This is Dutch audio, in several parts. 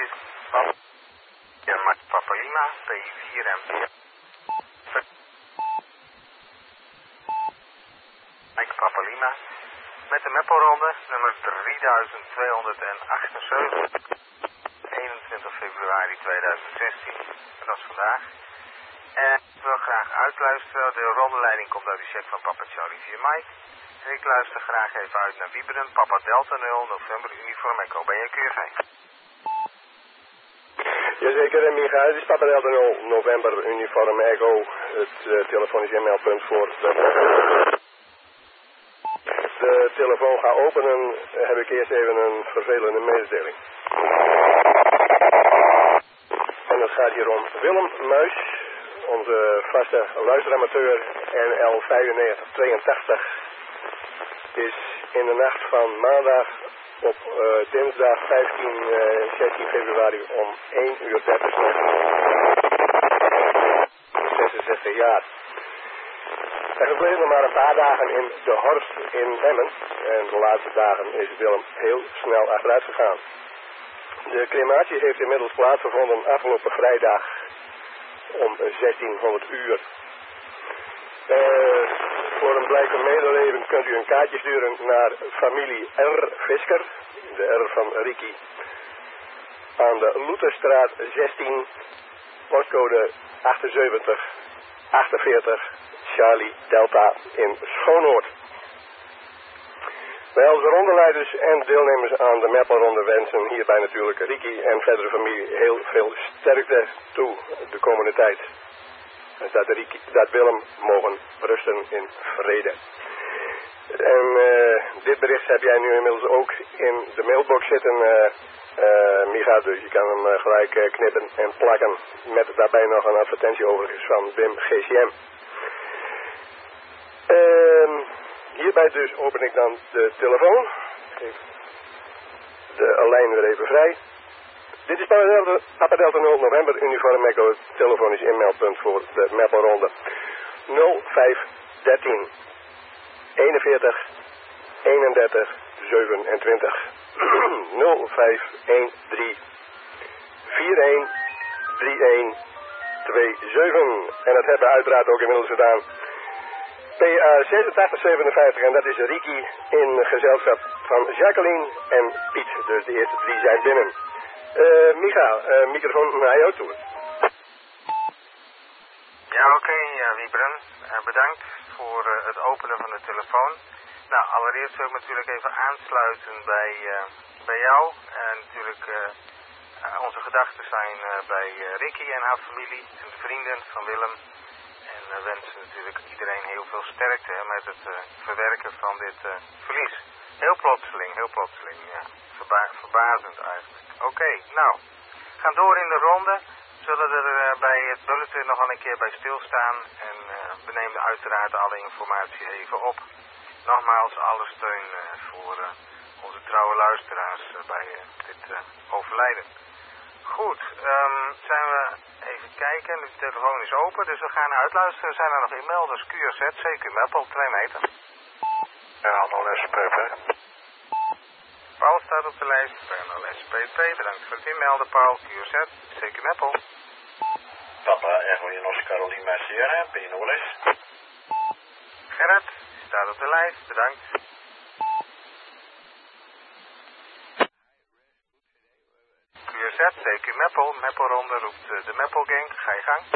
is Papa Lima, P4M. Papa Lima. Met de Meppelronde, nummer 3278. 21 februari 2016. En dat is vandaag. En ik wil graag uitluisteren. De rondeleiding komt uit de check van Papa Charlie 4 Mike. En ik luister graag even uit naar Wieberen, Papa Delta 0, November Uniform Echo. Ben je keurig? Jazeker, en Micha, het is Papa Delta 0, November Uniform Echo. Het telefonisch inmeldpunt voor de telefoon ga openen, heb ik eerst even een vervelende mededeling. En het gaat hier om Willem Muis, onze vaste luisteramateur NL9582. Is in de nacht van maandag op dinsdag 16 februari om 1:30 66 jaar. Er gebleven nog maar een paar dagen in de Horst in Emmen. En de laatste dagen is Willem heel snel achteruit gegaan. De crematie heeft inmiddels plaatsgevonden afgelopen vrijdag om 1600 uur. Voor een blijk van medeleven kunt u een kaartje sturen naar familie R. Visker, de R van Riki, aan de Loeterstraat 16, postcode 7848, Charlie Delta in Schoonoord. Wij als rondeleiders en deelnemers aan de Meppelronde wensen hierbij natuurlijk Riki en verdere familie heel veel sterkte toe de komende tijd. Dat Willem mogen rusten in vrede. En dit bericht heb jij nu inmiddels ook in de mailbox zitten, Micha, dus je kan hem gelijk knippen en plakken. Met daarbij nog een advertentie overigens van Wim GCM. Hierbij dus open ik dan de telefoon. Geef de lijn weer even vrij. Dit is Papa Delta 0 November Uniform Echo, telefonisch inmeldpunt voor de Meppelronde. 0513 41 31 27 0513 41 31 27. En dat hebben we uiteraard ook inmiddels gedaan. PA 8657 en dat is Riki in gezelschap van Jacqueline en Piet. Dus de eerste 3 zijn binnen. Micha, microfoon naar jou toe. Ja, oké, Wieberen. Bedankt voor het openen van de telefoon. Nou, allereerst wil ik natuurlijk even aansluiten bij jou. En natuurlijk, onze gedachten zijn bij Riki en haar familie en de vrienden van Willem. En we wensen natuurlijk iedereen heel veel sterkte met het verwerken van dit verlies. Heel plotseling, ja. Verbazend eigenlijk. Oké, nou, we gaan door in de ronde. Zullen er bij het bulletin nog een keer bij stilstaan. En we nemen uiteraard alle informatie even op. Nogmaals, alle steun voor onze trouwe luisteraars bij dit overlijden. Goed, zijn we even kijken. De telefoon is open, dus we gaan uitluisteren. Zijn er nog e-mailers? QZ, CQ Meppel, 2 meter. Ja, SPP. Paul staat op de lijst, SPP. Bedankt voor het inmelden, Paul. QZ, CQ Meppel. Papa, Echo Janos Carolina Sierra, Pinolis. Gerrit staat op de lijst, bedankt. QZ, CQ Meppel. Meppelronde roept de Meppelgang. Ga je gang.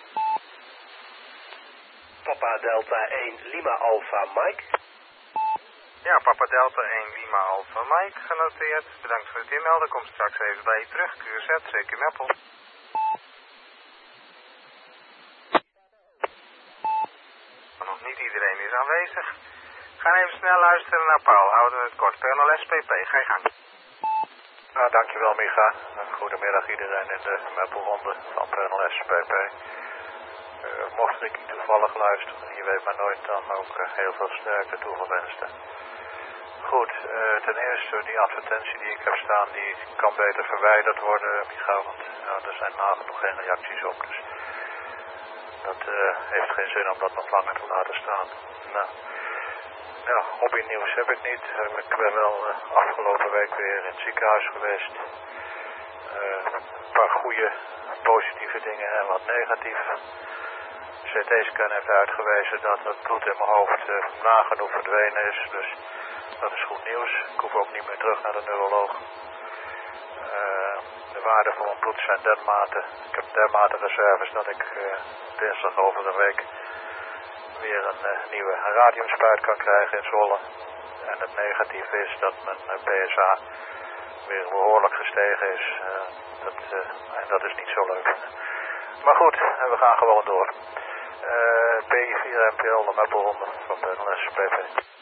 Papa Delta 1 Lima Alpha Mike. Ja, Papa Delta 1 Lima Alpha Mike genoteerd. Bedankt voor het inmelden. Kom straks even bij je terug. QZ, CQ Meppel. Nog niet iedereen is aanwezig. We gaan even snel luisteren naar Paul. Houden we het kort. Pernal SPP, ga je gang. Nou, dankjewel Micha. Goedemiddag iedereen in de Meppelronde van Pernal SPP. Mocht ik toevallig luisteren, je weet maar nooit, dan ook heel veel sterkte toegewenst. Goed, ten eerste die advertentie die ik heb staan, die kan beter verwijderd worden, Micha, want er zijn nagenoeg geen reacties op. Dus dat heeft geen zin om dat nog langer te laten staan. Nou, ja, hobbynieuws heb ik niet. Ik ben wel afgelopen week weer in het ziekenhuis geweest. Een paar goede positieve dingen en wat negatieve. CT-scan heeft uitgewezen dat het bloed in mijn hoofd nagenoeg verdwenen is. Dus dat is goed nieuws. Ik hoef ook niet meer terug naar de neuroloog. De waarden van mijn bloed zijn dermate. Ik heb dermate reserves dat ik dinsdag over een week weer een nieuwe radiumspuit kan krijgen in Zwolle. En het negatieve is dat mijn PSA weer behoorlijk gestegen is. En dat is niet zo leuk. Maar goed, we gaan gewoon door. P4 NPL, de Meppelronde van de NLS-PP.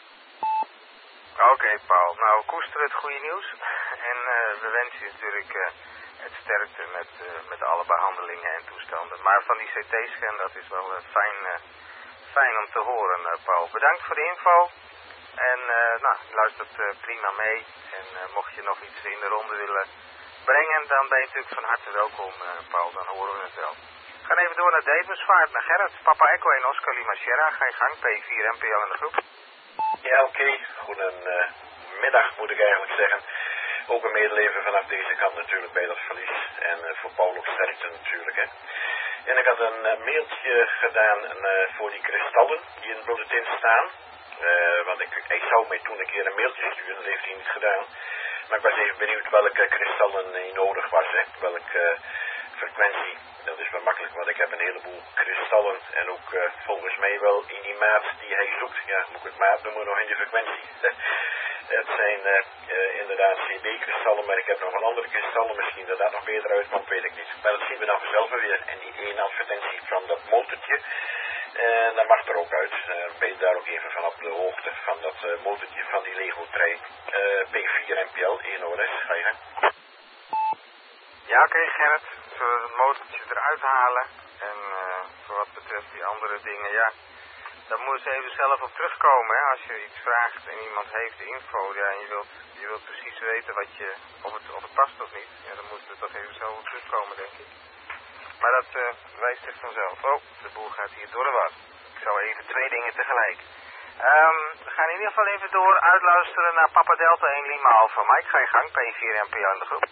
Oké, Paul. Nou, koester het goede nieuws. En we wensen je natuurlijk het sterkte met alle behandelingen en toestanden. Maar van die CT-scan, dat is wel fijn om te horen, Paul. Bedankt voor de info. En luistert prima mee. En mocht je nog iets in de ronde willen brengen, dan ben je natuurlijk van harte welkom, Paul. Dan horen we het wel. We gaan even door naar Devensvaart, naar Gerrit. Papa Echo en Oscar Lima Sierra. Ga je gang, P4 NPL in de groep. Ja, oké. Goedemiddag moet ik eigenlijk zeggen. Ook een medeleven vanaf deze kant natuurlijk bij dat verlies. En voor Paul ook sterkte natuurlijk. Hè. En ik had een mailtje gedaan voor die kristallen die in het bulletin staan. Want ik zou mij toen een keer een mailtje sturen, dat heeft hij niet gedaan. Maar ik was even benieuwd welke kristallen hij nodig was. Hè. Welke frequentie. Dat is wel makkelijk, want ik heb een heleboel kristallen. En ook volgens mij wel in die maat die hij zoekt. Ja, moet ik het maat noemen, nog in die frequentie. Het zijn inderdaad CB-kristallen, maar ik heb nog wel andere kristallen. Misschien dat nog beter uitkomt, weet ik niet. Maar dat zien we dan vanzelf weer. En die ene advertentie van dat motortje. En dat mag er ook uit. Ben je daar ook even van op de hoogte van dat motortje van die Lego-trein. P4 NPL, 1 ORS, ga je gang. Ja, oké, Gerrit. Zullen we het motortje eruit halen? En voor wat betreft die andere dingen, ja. Daar moet je even zelf op terugkomen, hè. Als je iets vraagt en iemand heeft de info, ja, en je wilt precies weten of het past of niet. Ja, dan moeten we toch even zelf op terugkomen, denk ik. Maar dat wijst zich vanzelf. Oh, de boel gaat hier door de war. Ik zou even 2 dingen tegelijk. We gaan in ieder geval even door uitluisteren naar Papa Delta 1 Lima Alpha Mike. Ga je gang, P4 NPL in de groep.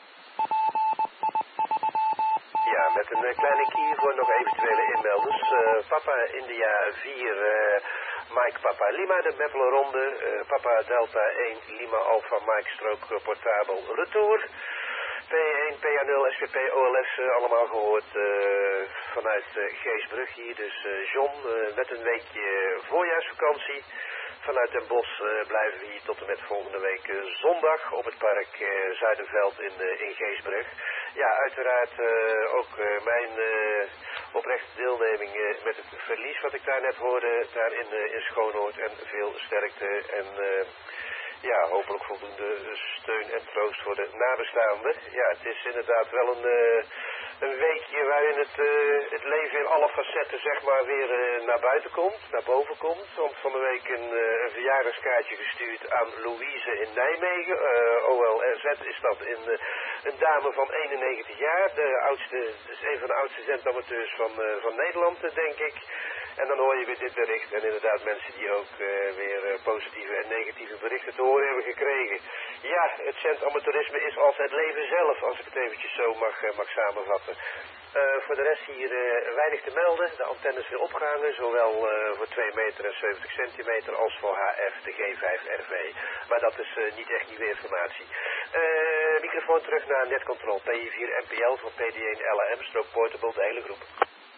Ja, met een kleine key voor nog eventuele inmelders. Papa India 4, Mike Papa Lima, de Meppelronde. Papa Delta 1 Lima Alpha Mike strook portabel retour. P1, PA0, SVP, OLS, allemaal gehoord vanuit Geesbrug hier. Dus John, met een weekje voorjaarsvakantie. Vanuit Den Bosch blijven we hier tot en met volgende week zondag op het park Zuiderveld in Geesbrug. Ja, uiteraard ook mijn oprechte deelneming met het verlies wat ik daar net hoorde, daar in Schoonoord. En veel sterkte en ja, hopelijk voldoende steun en troost voor de nabestaanden. Ja, het is inderdaad wel een weekje waarin het leven in alle facetten zeg maar weer naar buiten komt, naar boven komt. Want van de week een verjaardagskaartje gestuurd aan Louise in Nijmegen. OLZ is dat een dame van 91 jaar. De oudste, dus een van de oudste zendamateurs van Nederland, denk ik. En dan hoor je weer dit bericht en inderdaad mensen die ook weer positieve en negatieve berichten te horen hebben gekregen. Ja, het zendamateurisme is als het leven zelf, als ik het eventjes zo mag samenvatten. Voor de rest hier weinig te melden. De antenne is weer opgehangen, zowel voor 2 meter en 70 centimeter als voor HF, de G5RV. Maar dat is niet echt nieuwe informatie. Microfoon terug naar Netcontrol P4 NPL voor PD1 LM, strook portable, de hele groep.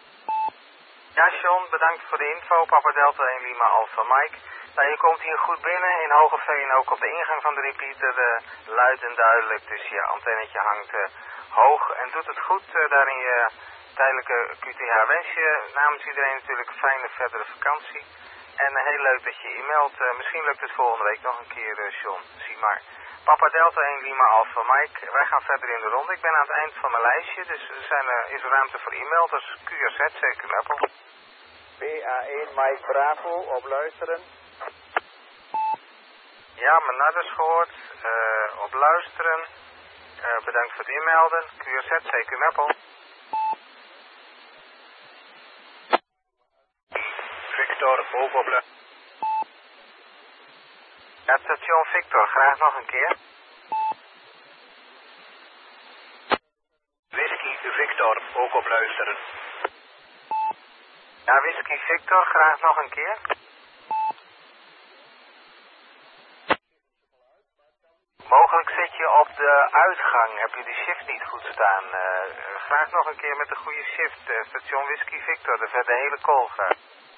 Ja, John, bedankt voor de info. Papa Delta 1 Lima Alpha Mike. Nou, je komt hier goed binnen in Hogeveen, ook op de ingang van de repeater, luid en duidelijk. Dus je antennetje hangt hoog en doet het goed daar in je tijdelijke QTH. Wens je namens iedereen natuurlijk een fijne verdere vakantie. En heel leuk dat je e-mailt. Misschien lukt het volgende week nog een keer, John. Zie maar. Papa Delta 1 Lima Alpha Mike. Wij gaan verder in de ronde. Ik ben aan het eind van mijn lijstje, dus is er ruimte voor e-mail. Dat is QRZ, CQ Meppel. PA1 Mike Bravo, op luisteren. Ja, mijn nadders gehoord. Op luisteren. Bedankt voor het inmelden. QRZ, CQ Meppel. Victor, bovenop luisteren. Ja, station Victor, graag nog een keer. op luisteren. Ja, Whisky Victor, graag nog een keer. Mogelijk zit je op de uitgang, heb je de shift niet goed staan. Graag nog een keer met de goede shift, station Whisky Victor, de hele call graag.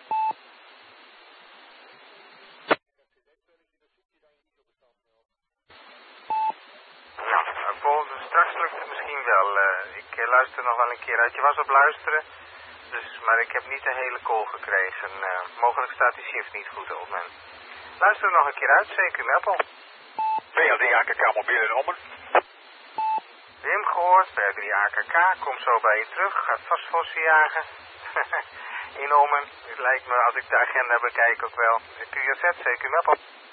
Nou, Paul, straks lukt het misschien wel. Ik luister nog wel een keer uit. Je was op luisteren, dus, maar ik heb niet de hele call gekregen. Mogelijk staat die shift niet goed op men. Luister nog een keer uit, zeker Meppel. VLD AKK mobiel in Ommen. Wim gehoord, B3 AKK, kom zo bij je terug, gaat vast vossen jagen. In Ommen, het lijkt me als ik de agenda bekijk ook wel. QRZ, zeker Meppel.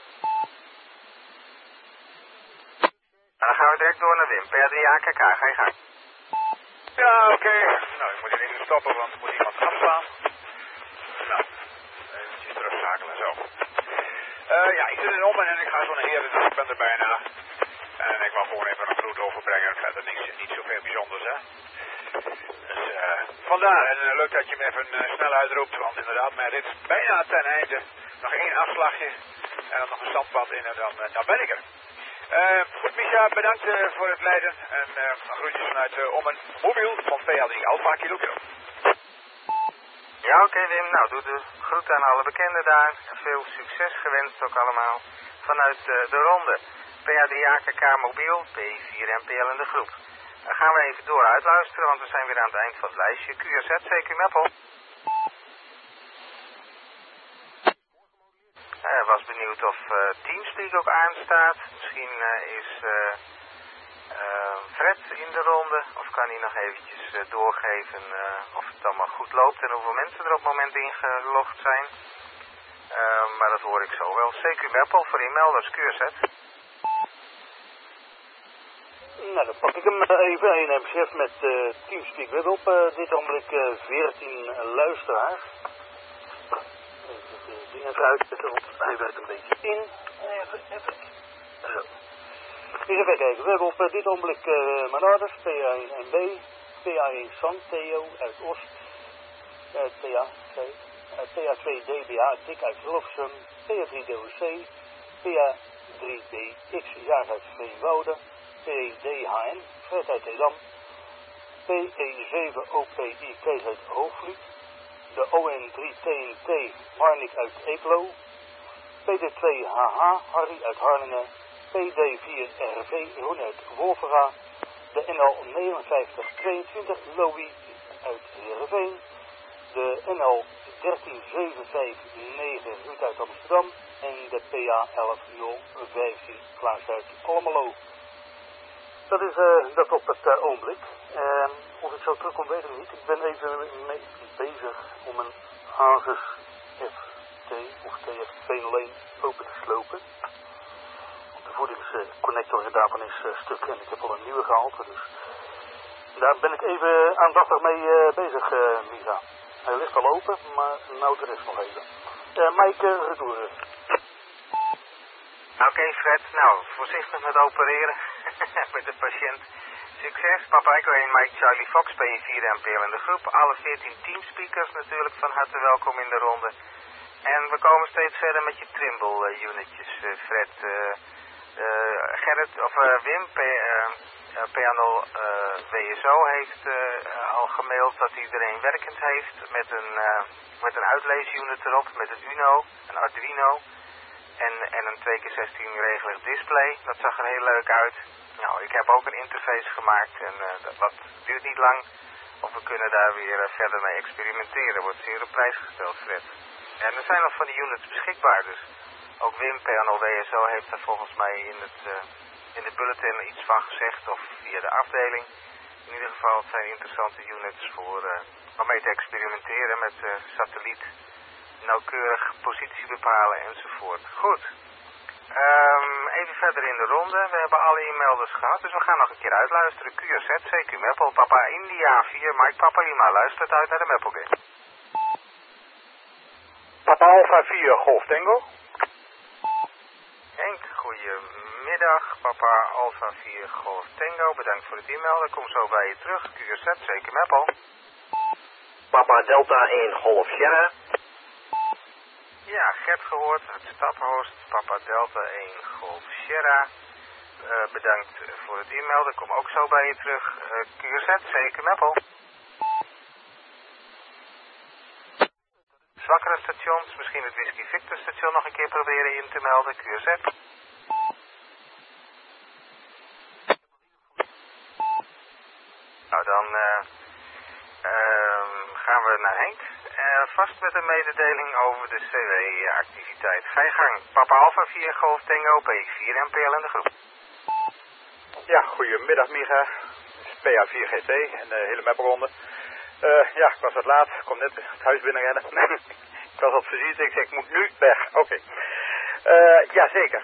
Dan gaan we direct door naar Wim, B3 AKK, ga je gang. Ja, oké. Nou, ik moet hier even stoppen, want er moet iemand afslaan. Nou, eventjes terugschakelen zo. Ja, ik zit in Ommen en ik ga zo naar Heren, dus ik ben er bijna. En ik wou gewoon even een groet overbrengen. Verder niet zoveel bijzonders, hè. Dus vandaar. En leuk dat je me even snel uitroept. Want inderdaad, mijn rit is bijna ten einde. Nog 1 afslagje. En dan nog een zandpad in en dan ben ik er. Goed, Micha, bedankt voor het leiden. En groetjes vanuit Ommen mobiel van PLD Alpha Kilo Kilo. Ja, oké, Wim. Nou, doe de groet aan alle bekenden daar. Veel succes gewenst ook allemaal. Vanuit de ronde. PA3 AKK mobiel, P4 MPL in de groep. Dan gaan we even door uitluisteren, want we zijn weer aan het eind van het lijstje. QRZ, CQ Meppel. Was benieuwd of Teamspeak ook aanstaat. Misschien is Fred in de ronde. Of kan hij nog eventjes doorgeven of het allemaal goed loopt en hoeveel mensen er op het moment ingelogd zijn. Maar dat hoor ik zo wel. CQ Meppel voor inmelders QRZ. Nou, dan pak ik hem even. En neem chef met Teamspeak web op. Dit ogenblik 14 luisteraars. Even de dingen uitzetten, want hij werkt een beetje in. Even. Zo. Even kijken. We hebben op dit ogenblik mijn orders. PA1 NB, PA1 San, Theo uit Oost. PA2 DBA, Dik uit Hilversum. PA3 DOC, PA3DX, Jaag uit Veenwouden. PDHN, Fred uit Edam, PE7 OPI, Kees uit Hoogvliet, de ON3TNT, Marnik uit Eeklo, PD2HH, Harry uit Harlingen, PD4RV, Roen uit Wolvera, de NL5922, Louis uit Heerenveen, de NL13759, Ruud uit Amsterdam en de PA11015, Klaas uit Almelo. Dat is dat op het ogenblik. Of ik zo terugkom, weet ik niet. Ik ben even mee bezig om een Asus FT of TF201 open te slopen. De voedingsconnector daarvan is stuk en ik heb al een nieuwe gehaald. Dus daar ben ik even aandachtig mee bezig, Mika. Hij ligt al open, maar nou de rest nog even. Mike, retour. Oké, Fred. Nou, voorzichtig met opereren. Met de patiënt. Succes. Papa Echo 1, Mike Charlie Fox, PE4 MPL in de groep. Alle 14 teamspeakers natuurlijk van harte welkom in de ronde. En we komen steeds verder met je Trimble unitjes, Fred. Gerrit, of Wim, PA0 WSO heeft al gemaild dat hij er een werkend heeft met een uitleesunit erop, met een Uno, een Arduino. En een 2x16 regelig display. Dat zag er heel leuk uit. Nou, ik heb ook een interface gemaakt en dat duurt niet lang. Of we kunnen daar weer verder mee experimenteren. Wordt zeer op prijs gesteld, Fred. En er zijn nog van die units beschikbaar, dus ook Wim, PA0WSO, heeft daar volgens mij in de bulletin iets van gezegd, of via de afdeling. In ieder geval, het zijn interessante units om mee te experimenteren met satelliet. Nauwkeurig positie bepalen enzovoort. Goed. Even verder in de ronde. We hebben alle e-mailers gehad, dus we gaan nog een keer uitluisteren. QRZ, CQ Meppel, Papa India 4, Mike Papa Lima. Luistert uit naar de Meppel Game. Papa Alpha 4, Golf Tango. Henk, goedemiddag, Papa Alpha 4 Golf Tango. Bedankt voor het e-mail. Ik kom zo bij je terug. QZ, zeker Meppel. Papa Delta 1 Golf Sierra. Ja, Gert gehoord, het Stadhorst, Papa Delta 1 Golf Sierra. Bedankt voor het e-mail. Ik kom ook zo bij je terug. QZ, zeker Meppel. Zwakkere stations, misschien het Whisky Victor station nog een keer proberen in te melden. QZ. Nou, dan gaan we naar Henk. Vast met een mededeling over de CW-activiteit. Ga je gang. Papa Alpha 4 Golf Tango, P4 en PL in de groep. Ja, goedemiddag Micha. PA4GT en de hele mapronde. Ja, ik was wat laat. Ik kom net het huis binnenrennen. Ik was wat verziet. Ik zei, ik moet nu weg. Oké. Ja, zeker.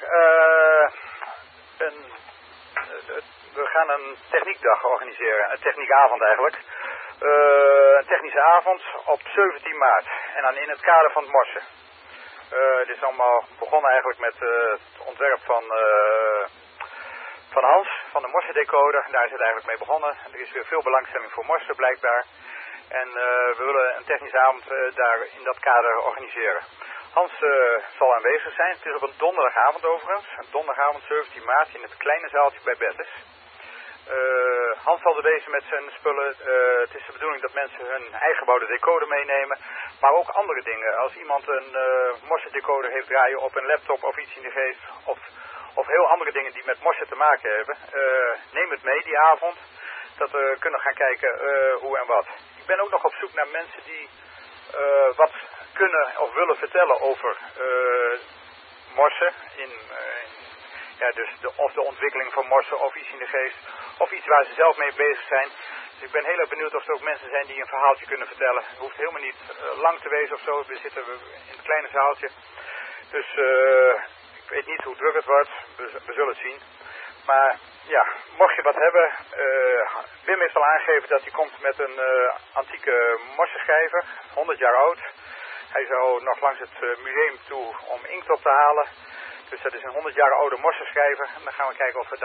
We gaan een techniekdag organiseren. Een techniekavond eigenlijk. Een technische avond op 17 maart. En dan in het kader van het morsen. Dit is allemaal begonnen eigenlijk met het ontwerp van Hans, van de morsendecoder. Daar is het eigenlijk mee begonnen. Er is weer veel belangstelling voor morsen blijkbaar. En we willen een technische avond daar in dat kader organiseren. Hans zal aanwezig zijn. Het is op een donderdagavond overigens. Een donderdagavond 17 maart in het kleine zaaltje bij Bettes. Hans zal er wezen met zijn spullen. Het is de bedoeling dat mensen hun eigen gebouwde decoder meenemen. Maar ook andere dingen. Als iemand een morsendecoder heeft draaien op een laptop of iets in de geest. Of heel andere dingen die met morsen te maken hebben. Neem het mee die avond. Dat we kunnen gaan kijken hoe en wat. Ik ben ook nog op zoek naar mensen die wat kunnen of willen vertellen over morsen. Dus of de ontwikkeling van morsen of iets in de geest. Of iets waar ze zelf mee bezig zijn. Dus ik ben heel erg benieuwd of er ook mensen zijn die een verhaaltje kunnen vertellen. Het hoeft helemaal niet lang te wezen of zo. We zitten in het kleine zaaltje. Dus ik weet niet hoe druk het wordt. We zullen het zien. Maar ja, mocht je wat hebben. Wim heeft al aangegeven dat hij komt met een antieke morsenschrijver. 100 jaar oud. Hij zou nog langs het museum toe om inkt op te halen. Dus dat is een 100 jaar oude morsenschrijver. En dan gaan we kijken of we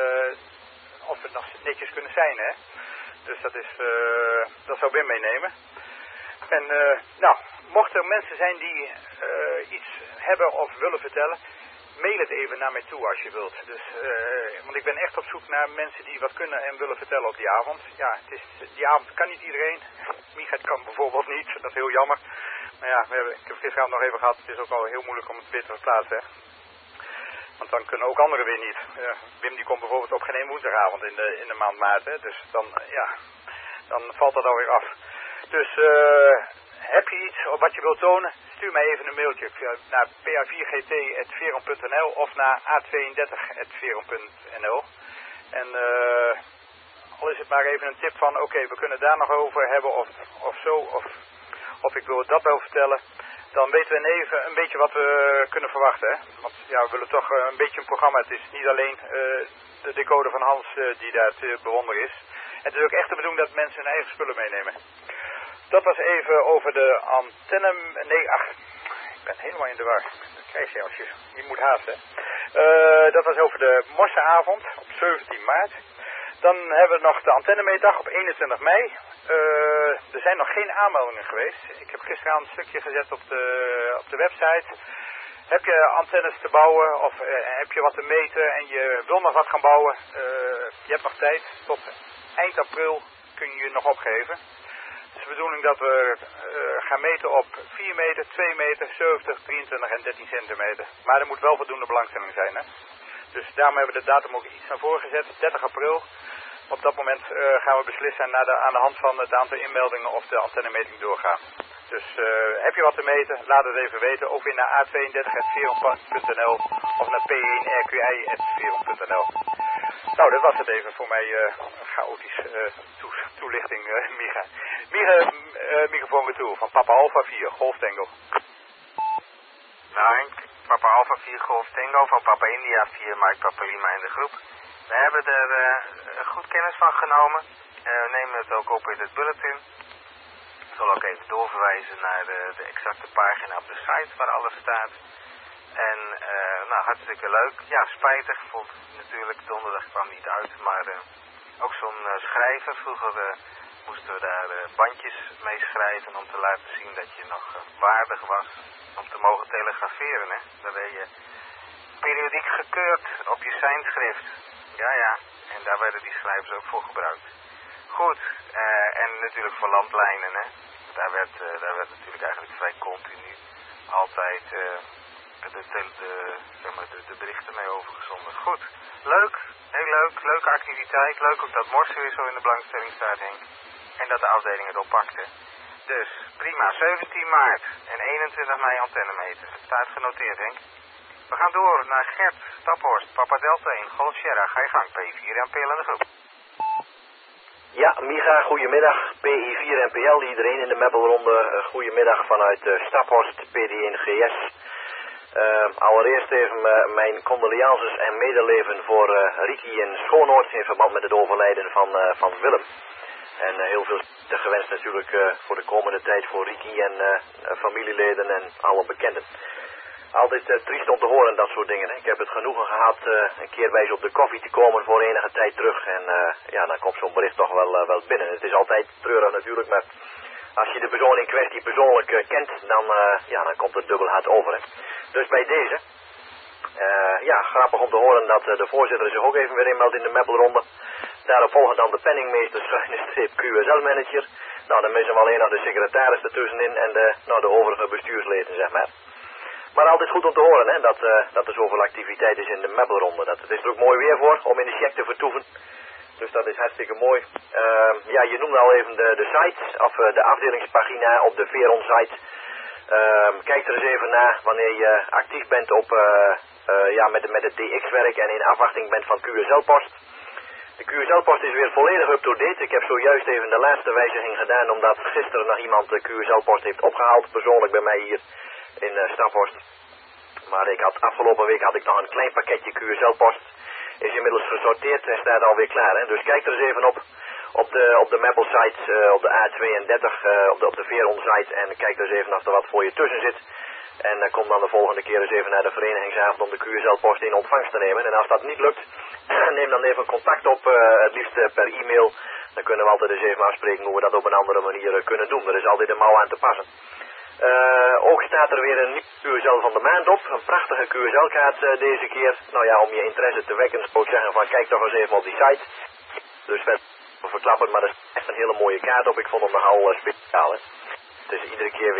dat nog netjes kunnen zijn, hè. Dus dat zou Wim meenemen. En nou, mochten er mensen zijn die iets hebben of willen vertellen, mail het even naar mij toe als je wilt. Dus, want ik ben echt op zoek naar mensen die wat kunnen en willen vertellen op die avond. Ja, die avond kan niet iedereen. Micha kan bijvoorbeeld niet, dat is heel jammer. Maar ja, ik heb gisteravond nog even gehad, het is ook wel heel moeilijk om het weer te verplaatsen, hè. Want dan kunnen ook anderen weer niet. Wim die komt bijvoorbeeld op geen woensdagavond in de maand maart. Hè? Dus dan valt dat alweer af. Dus heb je iets wat je wilt tonen? Stuur mij even een mailtje naar pa4gt@veron.nl of naar a32@veron.nl. En al is het maar even een tip van oké, we kunnen daar nog over hebben of zo. Of ik wil dat wel vertellen. Dan weten we even een beetje wat we kunnen verwachten. Hè? Want ja, we willen toch een beetje een programma. Het is niet alleen de decoder van Hans die daar te bewonderen is. Het is ook echt de bedoeling dat mensen hun eigen spullen meenemen. Dat was even over de antenne. Nee, ach, ik ben helemaal in de war. Dat krijg je als je moet haasten. Dat was over de morsenavond op 17 maart. Dan hebben we nog de antennemeedag op 21 mei. Er zijn nog geen aanmeldingen geweest. Ik heb gisteravond een stukje gezet op de website. Heb je antennes te bouwen of heb je wat te meten en je wil nog wat gaan bouwen? Je hebt nog tijd. Tot eind april kun je je nog opgeven. Het is de bedoeling dat we gaan meten op 4 meter, 2 meter, 70, 23 en 13 centimeter. Maar er moet wel voldoende belangstelling zijn, hè? Dus daarom hebben we de datum ook iets naar voren gezet, 30 april. Op dat moment gaan we beslissen aan de hand van het aantal inmeldingen of de antennemeting doorgaan. Dus heb je wat te meten, laat het even weten. Ook weer naar a32@veron.nl of naar p1rqi@veron.nl. Nou, dat was het even voor mij. Een chaotische toelichting, Micha. Microfoon retour van Papa Alpha 4, Golf Tango. Nou Henk, Papa Alpha 4 Golf Tango van Papa India 4 Mike Papa Lima in de groep. We hebben er goed kennis van genomen. We nemen het ook op in het bulletin. Ik zal ook even doorverwijzen naar de exacte pagina op de site waar alles staat. En nou, hartstikke leuk. Ja, spijtig. Vond natuurlijk donderdag kwam niet uit, maar ook zo'n schrijver. Vroeger moesten we daar bandjes mee schrijven om te laten zien dat je nog waardig was om te mogen telegraferen, hè. Dan werd je periodiek gekeurd op je seinschrift. Ja, en daar werden die schrijvers ook voor gebruikt. Goed, en natuurlijk voor landlijnen, hè. Daar werd natuurlijk eigenlijk vrij continu altijd de berichten mee overgezonden. Goed, leuk, heel leuk, leuke activiteit. Leuk ook dat Morsen weer zo in de belangstelling staat, Henk. En dat de afdeling het oppakte. Dus, prima, 17 maart en 21 mei antennemeter. Staat genoteerd, Henk. We gaan door naar Gert Staphorst, Papa Delta 1, Golf Sierra. Ga je gang, P4 en PL in de groep. Ja, Micha, goedemiddag. PI4 en PL, iedereen in de Meppelronde. Goedemiddag vanuit Staphorst, PD1 GS. Allereerst even mijn condolences en medeleven voor Ricky in Schoonoord in verband met het overlijden van Willem. En heel veel sterkte gewenst natuurlijk voor de komende tijd voor Ricky en familieleden en alle bekenden. Altijd triest om te horen, dat soort dingen. Ik heb het genoegen gehad een keer bij ze op de koffie te komen voor enige tijd terug. En ja, dan komt zo'n bericht toch wel binnen. Het is altijd treurig natuurlijk, maar als je de persoon in kwestie persoonlijk kent, dan komt het dubbel hard over. Hè. Dus bij deze, ja, grappig om te horen dat de voorzitter zich ook even weer inmeldt in de Meppelronde. Daarop volgen dan de penningmeester, QSL-manager. Nou, dan missen we alleen nog de secretaris ertussenin en de overige bestuursleden, zeg maar. Maar altijd goed om te horen, hè, dat er zoveel activiteit is in de Meppelronde. Het is er ook mooi weer voor om in de Sjek te vertoeven. Dus dat is hartstikke mooi. Ja, je noemde al even de site, of de afdelingspagina op de Veron-site. Kijk er eens even naar wanneer je actief bent op, met het DX-werk en in afwachting bent van QSL-post. De QSL-post is weer volledig up-to-date. Ik heb zojuist even de laatste wijziging gedaan, omdat gisteren nog iemand de QSL-post heeft opgehaald, persoonlijk bij mij hier in Staphorst. Maar afgelopen week had ik nog een klein pakketje QSL-post. Is inmiddels gesorteerd en staat alweer klaar. Hè? Dus kijk er eens even op de Meppel-site, op de A32, op de Veron-site. En kijk er eens even of er wat voor je tussen zit. En kom dan de volgende keer eens even naar de verenigingsavond om de QSL-post in ontvangst te nemen. En als dat niet lukt, neem dan even contact op, het liefst per e-mail. Dan kunnen we altijd eens even afspreken hoe we dat op een andere manier kunnen doen. Er is altijd een mouw aan te passen. Ook staat er weer een nieuw QSL van de maand op. Een prachtige QSL-kaart deze keer. Nou ja, om je interesse te wekken, zou ik zeggen van kijk toch eens even op die site. Dus we verklappen, maar er is echt een hele mooie kaart op. Ik vond hem nogal speciaal. Hè. Het is iedere keer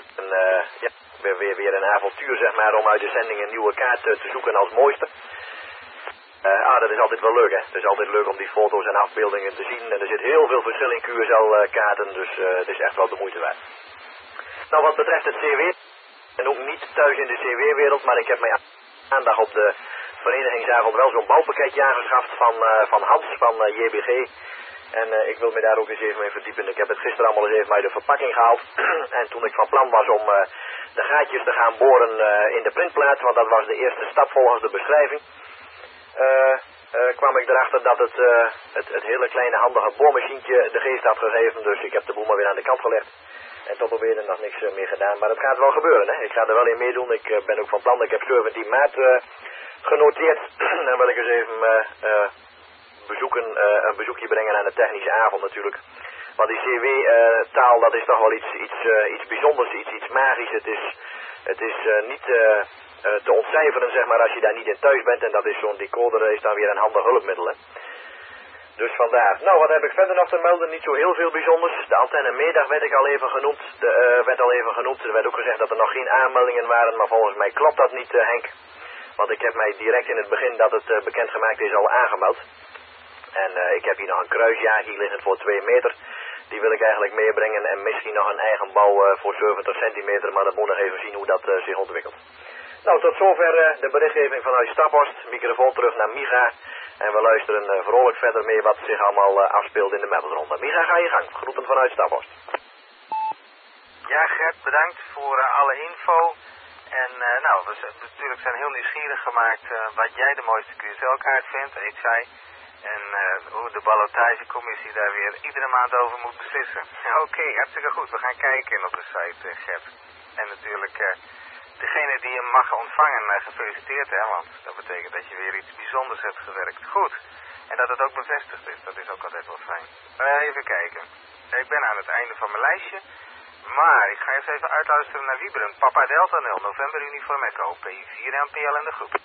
weer een avontuur, zeg maar, om uit de zending een nieuwe kaart te zoeken als mooiste. Dat is altijd wel leuk, hè. Het is altijd leuk om die foto's en afbeeldingen te zien. En er zit heel veel verschil in QSL-kaarten, dus het is echt wel de moeite waard. Nou, wat betreft het CW, en ook niet thuis in de CW-wereld, maar ik heb mijn aandacht op de verenigingsavond wel zo'n bouwpakketje aangeschaft van Hans, van JBG. En ik wil me daar ook eens even mee verdiepen. Ik heb het gisteren allemaal eens even uit de verpakking gehaald. En toen ik van plan was om de gaatjes te gaan boren in de printplaat, want dat was de eerste stap volgens de beschrijving, kwam ik erachter dat het hele kleine handige boormachientje de geest had gegeven. Dus ik heb de boel maar weer aan de kant gelegd. En tot op heden nog niks meer gedaan. Maar het gaat wel gebeuren, hè. Ik ga er wel in meedoen. Ik ben ook van plan. Ik heb 17 maart genoteerd. Dan wil ik eens even een bezoekje brengen aan de technische avond natuurlijk. Want die CW-taal, dat is toch wel iets bijzonders, iets magisch. Het is niet te ontcijferen, zeg maar, als je daar niet in thuis bent. En dat is zo'n decoder, is dan weer een handig hulpmiddel, hè. Dus vandaar. Nou, wat heb ik verder nog te melden? Niet zo heel veel bijzonders. De antenne-middag werd al even genoemd. Er werd ook gezegd dat er nog geen aanmeldingen waren, maar volgens mij klopt dat niet, Henk. Want ik heb mij direct in het begin dat het bekendgemaakt is al aangemeld. En ik heb hier nog een kruisjaar, hier ligt het voor 2 meter. Die wil ik eigenlijk meebrengen en misschien nog een eigen bouw voor 70 centimeter, maar dat moet nog even zien hoe dat zich ontwikkelt. Nou, tot zover de berichtgeving vanuit Staphorst. Microfoon terug naar Micha. En we luisteren vrolijk verder mee wat zich allemaal afspeelt in de Meppelronde. Micha, ga je gang. Groeten vanuit Staphorst. Ja, Gert, bedankt voor alle info. En we natuurlijk zijn heel nieuwsgierig gemaakt wat jij de mooiste QSL-kaart vindt, weet zij. En hoe de ballotagecommissie daar weer iedere maand over moet beslissen. Oké, hartstikke goed. We gaan kijken op de site, Gert. En natuurlijk degene die hem mag ontvangen, gefeliciteerd hè, want dat betekent dat je weer iets bijzonders hebt gewerkt. Goed. En dat het ook bevestigd is, dat is ook altijd wel fijn. Even kijken. Ik ben aan het einde van mijn lijstje. Maar ik ga eens even uitluisteren naar Wieberen. Papa Delta 0, November Uniform Echo, P4 en PL in de groep.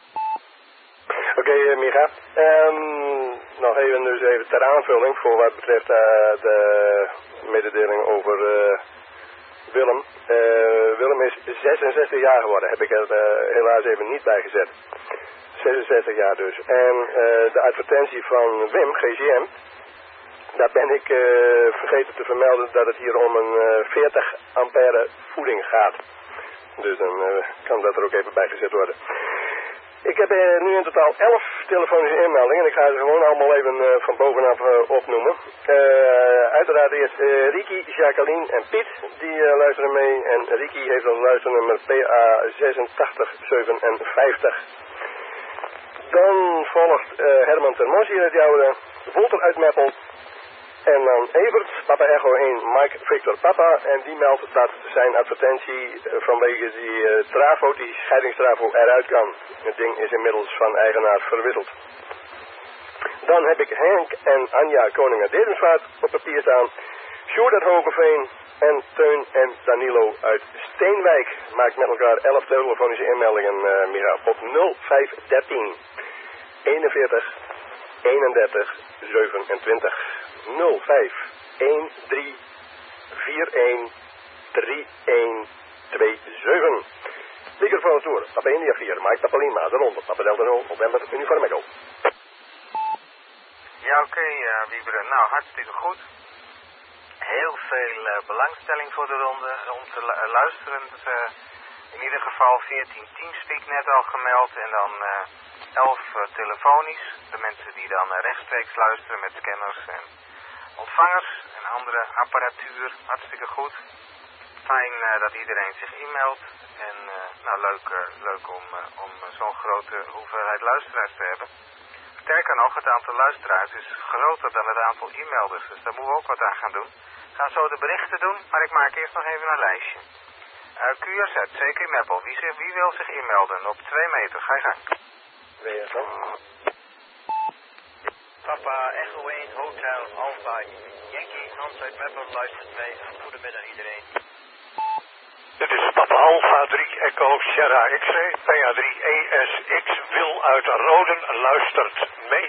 Oké, Micha. Nog even ter aanvulling voor wat betreft de mededeling over Willem. Willem is 66 jaar geworden, heb ik er helaas even niet bij gezet. 66 jaar dus. En de advertentie van Wim, GGM, daar ben ik vergeten te vermelden dat het hier om een 40 ampère voeding gaat. Dus dan kan dat er ook even bij gezet worden. Ik heb nu in totaal 11 telefonische inmeldingen. Ik ga ze gewoon allemaal even van bovenaf opnoemen. Uiteraard eerst Riki, Jacqueline en Piet. Die luisteren mee. En Riki heeft als luisternummer PA 8657. Dan volgt Herman Termos hier uit Jouweren. Wolter uit Meppel. En dan Evert, Papa Echo 1, Mike Victor Papa. En die meldt dat zijn advertentie vanwege die trafo, die scheidingstrafo, eruit kan. Het ding is inmiddels van eigenaar verwisseld. Dan heb ik Henk en Anja Koningen-Dedensvaart op papier staan. Sjoerd uit Hogeveen en Teun en Danilo uit Steenwijk. Maakt met elkaar 11 telefonische inmeldingen, Mira, op 0513 41 31 27. 0513 41 3127. Microfoon toer. Papa India 4. Mike Papa Lima. De ronde. Papa Delta 0. November Uniform Echo. Ja, oké, Wieberen. Nou, hartstikke goed. Heel veel belangstelling voor de ronde. Om te luisteren. In ieder geval 14 Teamspeak net al gemeld. En dan 11 telefonisch. De mensen die dan rechtstreeks luisteren met scanners en ontvangers en andere apparatuur. Hartstikke goed. Fijn dat iedereen zich e-mailt. En nou, leuk om zo'n grote hoeveelheid luisteraars te hebben. Sterker nog, het aantal luisteraars is groter dan het aantal e-mailders. Dus daar moeten we ook wat aan gaan doen. We gaan zo de berichten doen, maar ik maak eerst nog even een lijstje. QRZ, CQ Meppel. Wie wil zich e-melden? Op 2 meter, ga je gang. Papa Echo 1 Hotel Alpha Yankee, Hans uit Meppel luistert mee. Goedemiddag iedereen. Dit is Papa Alpha 3 Echo Sierra X-ray, PA3 ESX Wil uit Roden luistert mee.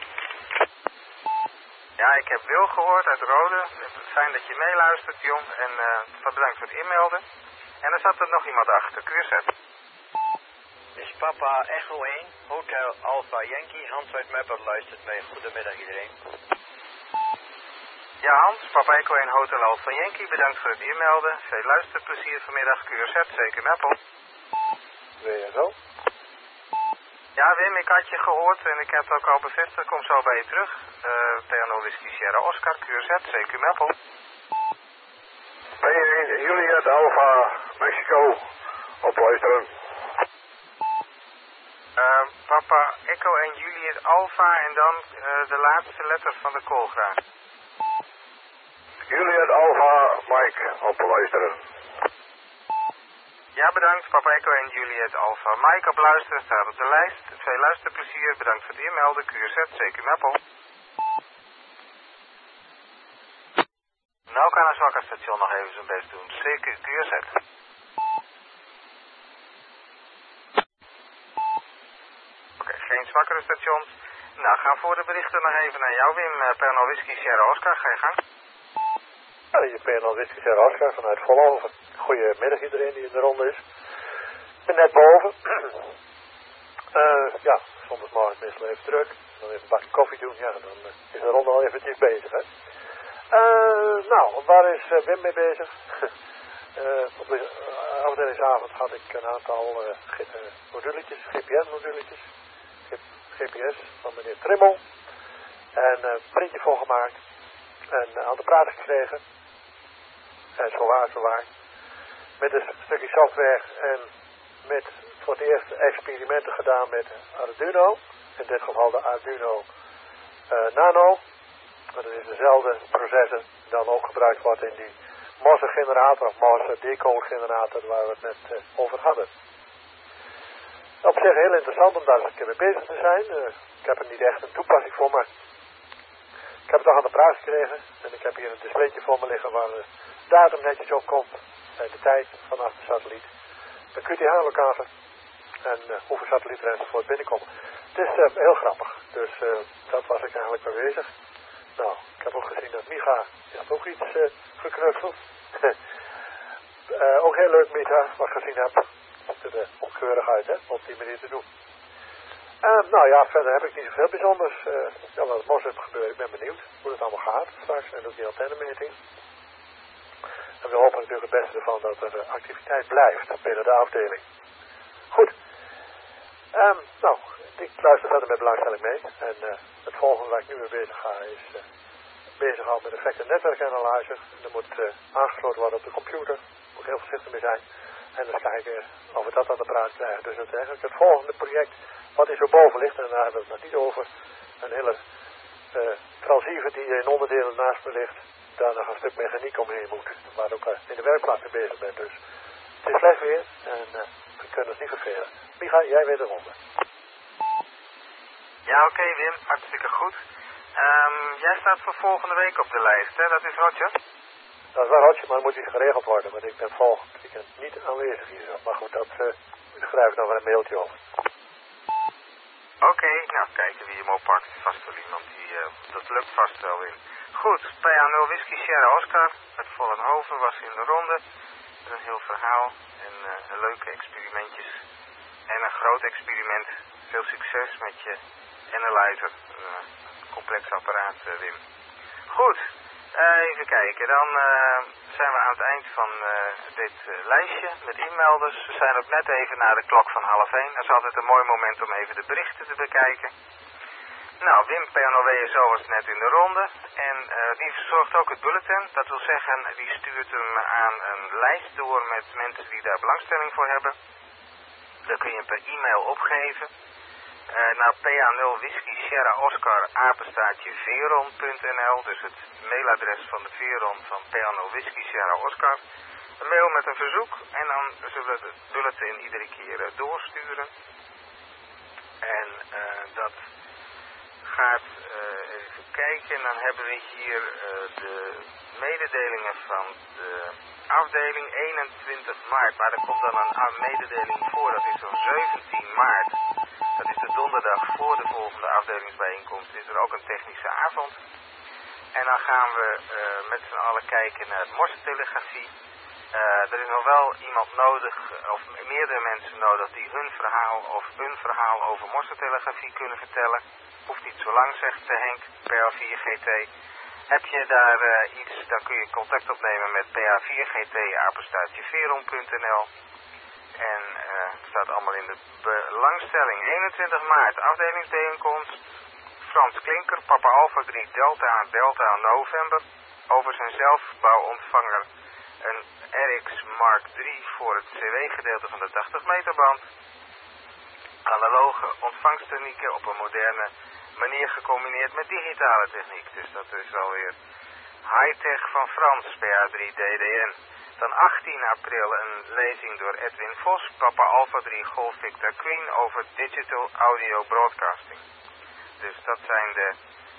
Ja, ik heb Wil gehoord uit Rode. Het is fijn dat je meeluistert, jong. En bedankt voor het inmelden. En er zat er nog iemand achter. QZ. Dit is Papa Echo 1, Hotel Alpha Yankee, Hans uit Meppel luistert mee. Goedemiddag iedereen. Ja, Hans, Papa Echo 1, Hotel Alpha Yankee. Bedankt voor het inmelden. Veel luisterplezier vanmiddag. QZ, zeker Meppel. WSO. Ja, Wim, ik had je gehoord en ik heb het ook al bevestigd. Kom zo bij je terug. Theano Whisky Sierra Oscar, QZ, CQ Meppel. Juliet Alpha Mexico opluisteren. Papa Echo en Juliet Alpha en dan de laatste letter van de call graag. Juliet Alpha Mike opluisteren. Ja, bedankt. Papa Echo en Juliet Alpha. Mike op luisteren staat op de lijst. Veel luisterplezier. Bedankt voor het inmelden. QRZ, CQ Meppel. Nou kan een zwakke station nog even zijn best doen. CQ QRZ. Oké, geen zwakkere stations. Nou, gaan voor de berichten nog even naar jou, Wim. Pernal Whisky Sierra Oscar, ga je gang. Ja, je Pernal Whisky Sierra Oscar vanuit Volhoven. Goedemiddag iedereen die in de ronde is. En net boven. Ja, zondagsmorgen meestal even druk. Dan even een bakje koffie doen. Ja, dan is de ronde al eventjes bezig, hè. Nou, waar is Wim mee bezig? Op de afdelingsavond had ik een aantal moduletjes, GPS-moduletjes. GPS van meneer Trimmel. En een printje voor gemaakt. En aan de praten gekregen. En zo waar. Met een stukje software en met voor het eerst experimenten gedaan met Arduino. In dit geval de Arduino Nano. Dat is dezelfde processor die dan ook gebruikt wordt in die Morse generator of Morse decode generator waar we het net over hadden. Op zich heel interessant om daar eens een keer mee bezig te zijn. Ik heb er niet echt een toepassing voor, maar ik heb het toch aan de praat gekregen. En ik heb hier een displaytje voor me liggen waar de datum netjes op komt. En de tijd vanaf de satelliet. De QTH-locator. En hoeveel satellieten enzovoort binnenkomen. Het is heel grappig. Dus dat was ik eigenlijk mee bezig. Nou, ik heb ook gezien dat Micha heeft ook iets geknutseld. Ook heel leuk, Micha, wat ik gezien heb. Ziet er ook keurig uit, hè, op die manier te doen. Nou ja, verder heb ik niet zoveel bijzonders. Ja, wat Mos heeft gebeurd, ik ben benieuwd hoe het allemaal gaat straks. En ook die antennemeting. En we hopen natuurlijk het beste ervan dat er activiteit blijft binnen de afdeling. Goed. Nou, ik luister verder met belangstelling mee. En het volgende waar ik nu mee bezig ga is bezighouden met effecten netwerkanalyzer. Dat moet aangesloten worden op de computer. Daar moet ik heel voorzichtig mee zijn. En eens kijken of we dat aan de praat krijgen. Dus het is eigenlijk het volgende project wat hier zo boven ligt. En daar hebben we het nog niet over. Een hele transceiver die in onderdelen naast me ligt. Daar nog een stuk mechaniek omheen moet. Waar ik ook in de werkplaats mee bezig ben. Dus het is slecht weer. En we kunnen het niet vervelen. Micha, jij weet de ronde. Ja, oké, Wim. Hartstikke goed. Jij staat voor volgende week op de lijst, hè? Dat is Roger? Dat is wel Roger, maar dan moet iets geregeld worden. Want ik ben volgend weekend niet aanwezig hier. Maar goed, dat schrijf ik nog wel een mailtje over. Oké, nou kijken wie hem oppakt. Vast wel iemand die... dat lukt vast wel, Wim. Goed, PA0 Whisky Sierra Oscar met Vollenhoven was in de ronde. Een heel verhaal en leuke experimentjes. En een groot experiment. Veel succes met je analyzer. Complex apparaat, Wim. Goed, even kijken. Dan zijn we aan het eind van dit lijstje met inmelders. We zijn ook net even na de klok van 12:30. Dat is altijd een mooi moment om even de berichten te bekijken. Nou, Wim PNOWSO was net in de ronde. En die verzorgt ook het bulletin. Dat wil zeggen, die stuurt hem aan een lijst door met mensen die daar belangstelling voor hebben. Dat kun je per e-mail opgeven. Naar PA0 Whisky Sierra Oscar @veron.nl. Dus het mailadres van de Veron van PA0 Whisky Sierra Oscar. Een mail met een verzoek. En dan zullen we het bulletin iedere keer doorsturen. En dat gaat, even kijken, dan hebben we hier de mededelingen van de afdeling 21 maart. Maar er komt dan een mededeling voor, dat is dan 17 maart. Dat is de donderdag voor de volgende afdelingsbijeenkomst. Is er ook een technische avond. En dan gaan we met z'n allen kijken naar het morsentelegrafie. Er is nog wel iemand nodig, of meerdere mensen nodig, die hun verhaal of een verhaal over morsentelegrafie kunnen vertellen. Hoeft niet zo lang, zegt Henk, PA4GT. Heb je daar iets, dan kun je contact opnemen met PA4GT@veron.nl. En het staat allemaal in de belangstelling. 21 maart, afdelingsbijeenkomst. Frans Klinker, Papa Alpha 3 Delta Delta November. Over zijn zelfbouwontvanger. Een RX Mark III voor het CW-gedeelte van de 80 meter band. Analoge ontvangstechnieken op een moderne manier gecombineerd met digitale techniek. Dus dat is alweer high-tech van Frans, PA3DDN. Dan 18 april een lezing door Edwin Vos, Papa Alpha 3 Golf Victor Queen over digital audio broadcasting. Dus dat zijn de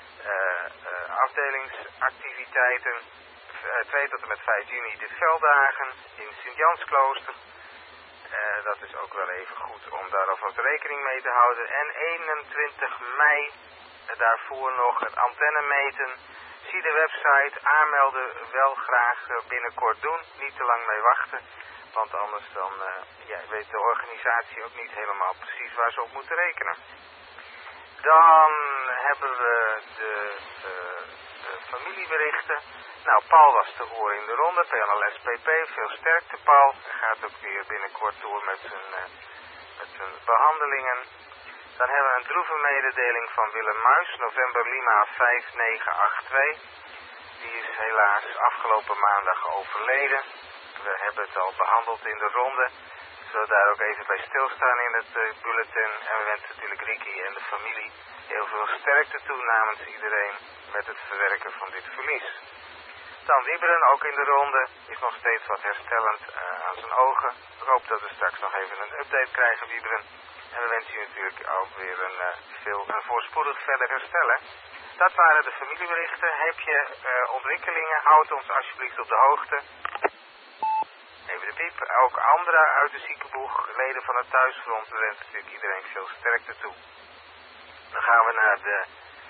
afdelingsactiviteiten. 2 tot en met 5 juni de velddagen in Sint-Jansklooster. Dat is ook wel even goed om daar alvast rekening mee te houden. En 21 mei, daarvoor nog het antennemeten. Zie de website, aanmelden wel graag binnenkort doen. Niet te lang mee wachten, want anders dan weet de organisatie ook niet helemaal precies waar ze op moeten rekenen. Dan hebben we de familieberichten. Nou, Paul was te horen in de ronde, PNL SPP, veel sterkte Paul. Hij gaat ook weer binnenkort door met zijn behandelingen. Dan hebben we een droeve mededeling van Willem Muis, November Lima 5982. Die is helaas afgelopen maandag overleden. We hebben het al behandeld in de ronde. We zullen daar ook even bij stilstaan in het bulletin. En we wensen natuurlijk Ricky en de familie heel veel sterkte toe namens iedereen met het verwerken van dit verlies. Dan Wieberen, ook in de ronde, is nog steeds wat herstellend aan zijn ogen. Ik hoop dat we straks nog even een update krijgen, Wieberen. En we wensen u natuurlijk ook weer een voorspoedig verder herstellen. Dat waren de familieberichten. Heb je ontwikkelingen, houd ons alsjeblieft op de hoogte. Even de piep. Ook anderen uit de ziekenboeg, leden van het thuisfront, we wensen natuurlijk iedereen veel sterkte toe. Dan gaan we naar de...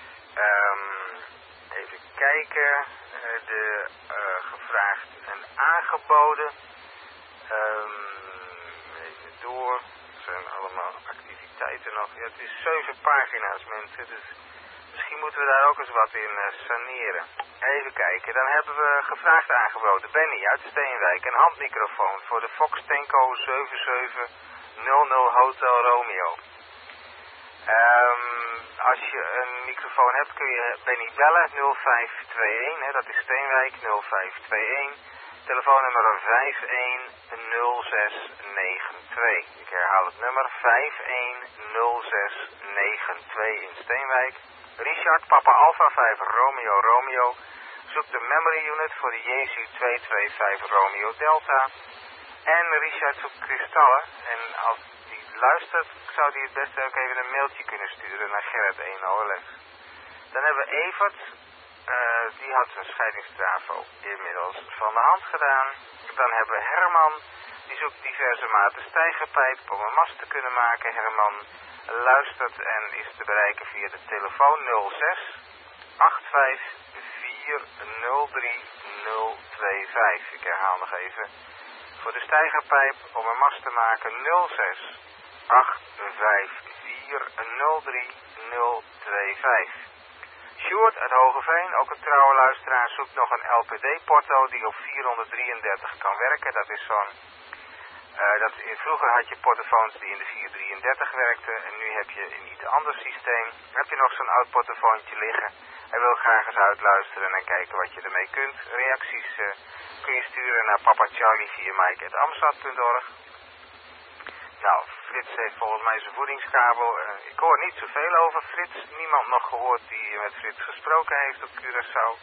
even kijken. De gevraagd en aangeboden. Even door. Er zijn allemaal activiteiten nog. Ja, het is 7 pagina's, mensen. Dus misschien moeten we daar ook eens wat in saneren. Even kijken. Dan hebben we gevraagd aangeboden. Benny uit Steenwijk. Een handmicrofoon voor de Fox Tango 7700 Hotel Romeo. Als je een microfoon hebt kun je Benny bellen 0521, dat is Steenwijk 0521, telefoonnummer 510692. Ik herhaal het nummer 510692 in Steenwijk. Richard, Papa Alpha 5 Romeo Romeo, zoekt de memory unit voor de JC 225 Romeo Delta. En Richard zoekt kristallen en als luistert, zou hij het beste ook even een mailtje kunnen sturen naar Gerrit 1 OLS. Dan hebben we Evert, die had zijn scheidingstrafo inmiddels van de hand gedaan. Dan hebben we Herman, die zoekt diverse maten stijgerpijp om een mast te kunnen maken. Herman luistert en is te bereiken via de telefoon 06 85 403 025. Ik herhaal nog even. Voor de stijgerpijp om een mast te maken 06 85403 Sjoerd uit Hogeveen, ook een trouwe luisteraar, zoekt nog een LPD-porto die op 433 kan werken. Dat is zo'n... vroeger had je portofoons die in de 433 werkten en nu heb je een iets ander systeem. Heb je nog zo'n oud portofoontje liggen en wil graag eens uitluisteren en kijken wat je ermee kunt. Reacties kun je sturen naar Papa Charlie via mike@amstad.org. Nou, Frits heeft volgens mij zijn voedingskabel. Ik hoor niet zoveel over Frits. Niemand nog gehoord die met Frits gesproken heeft op Curaçao.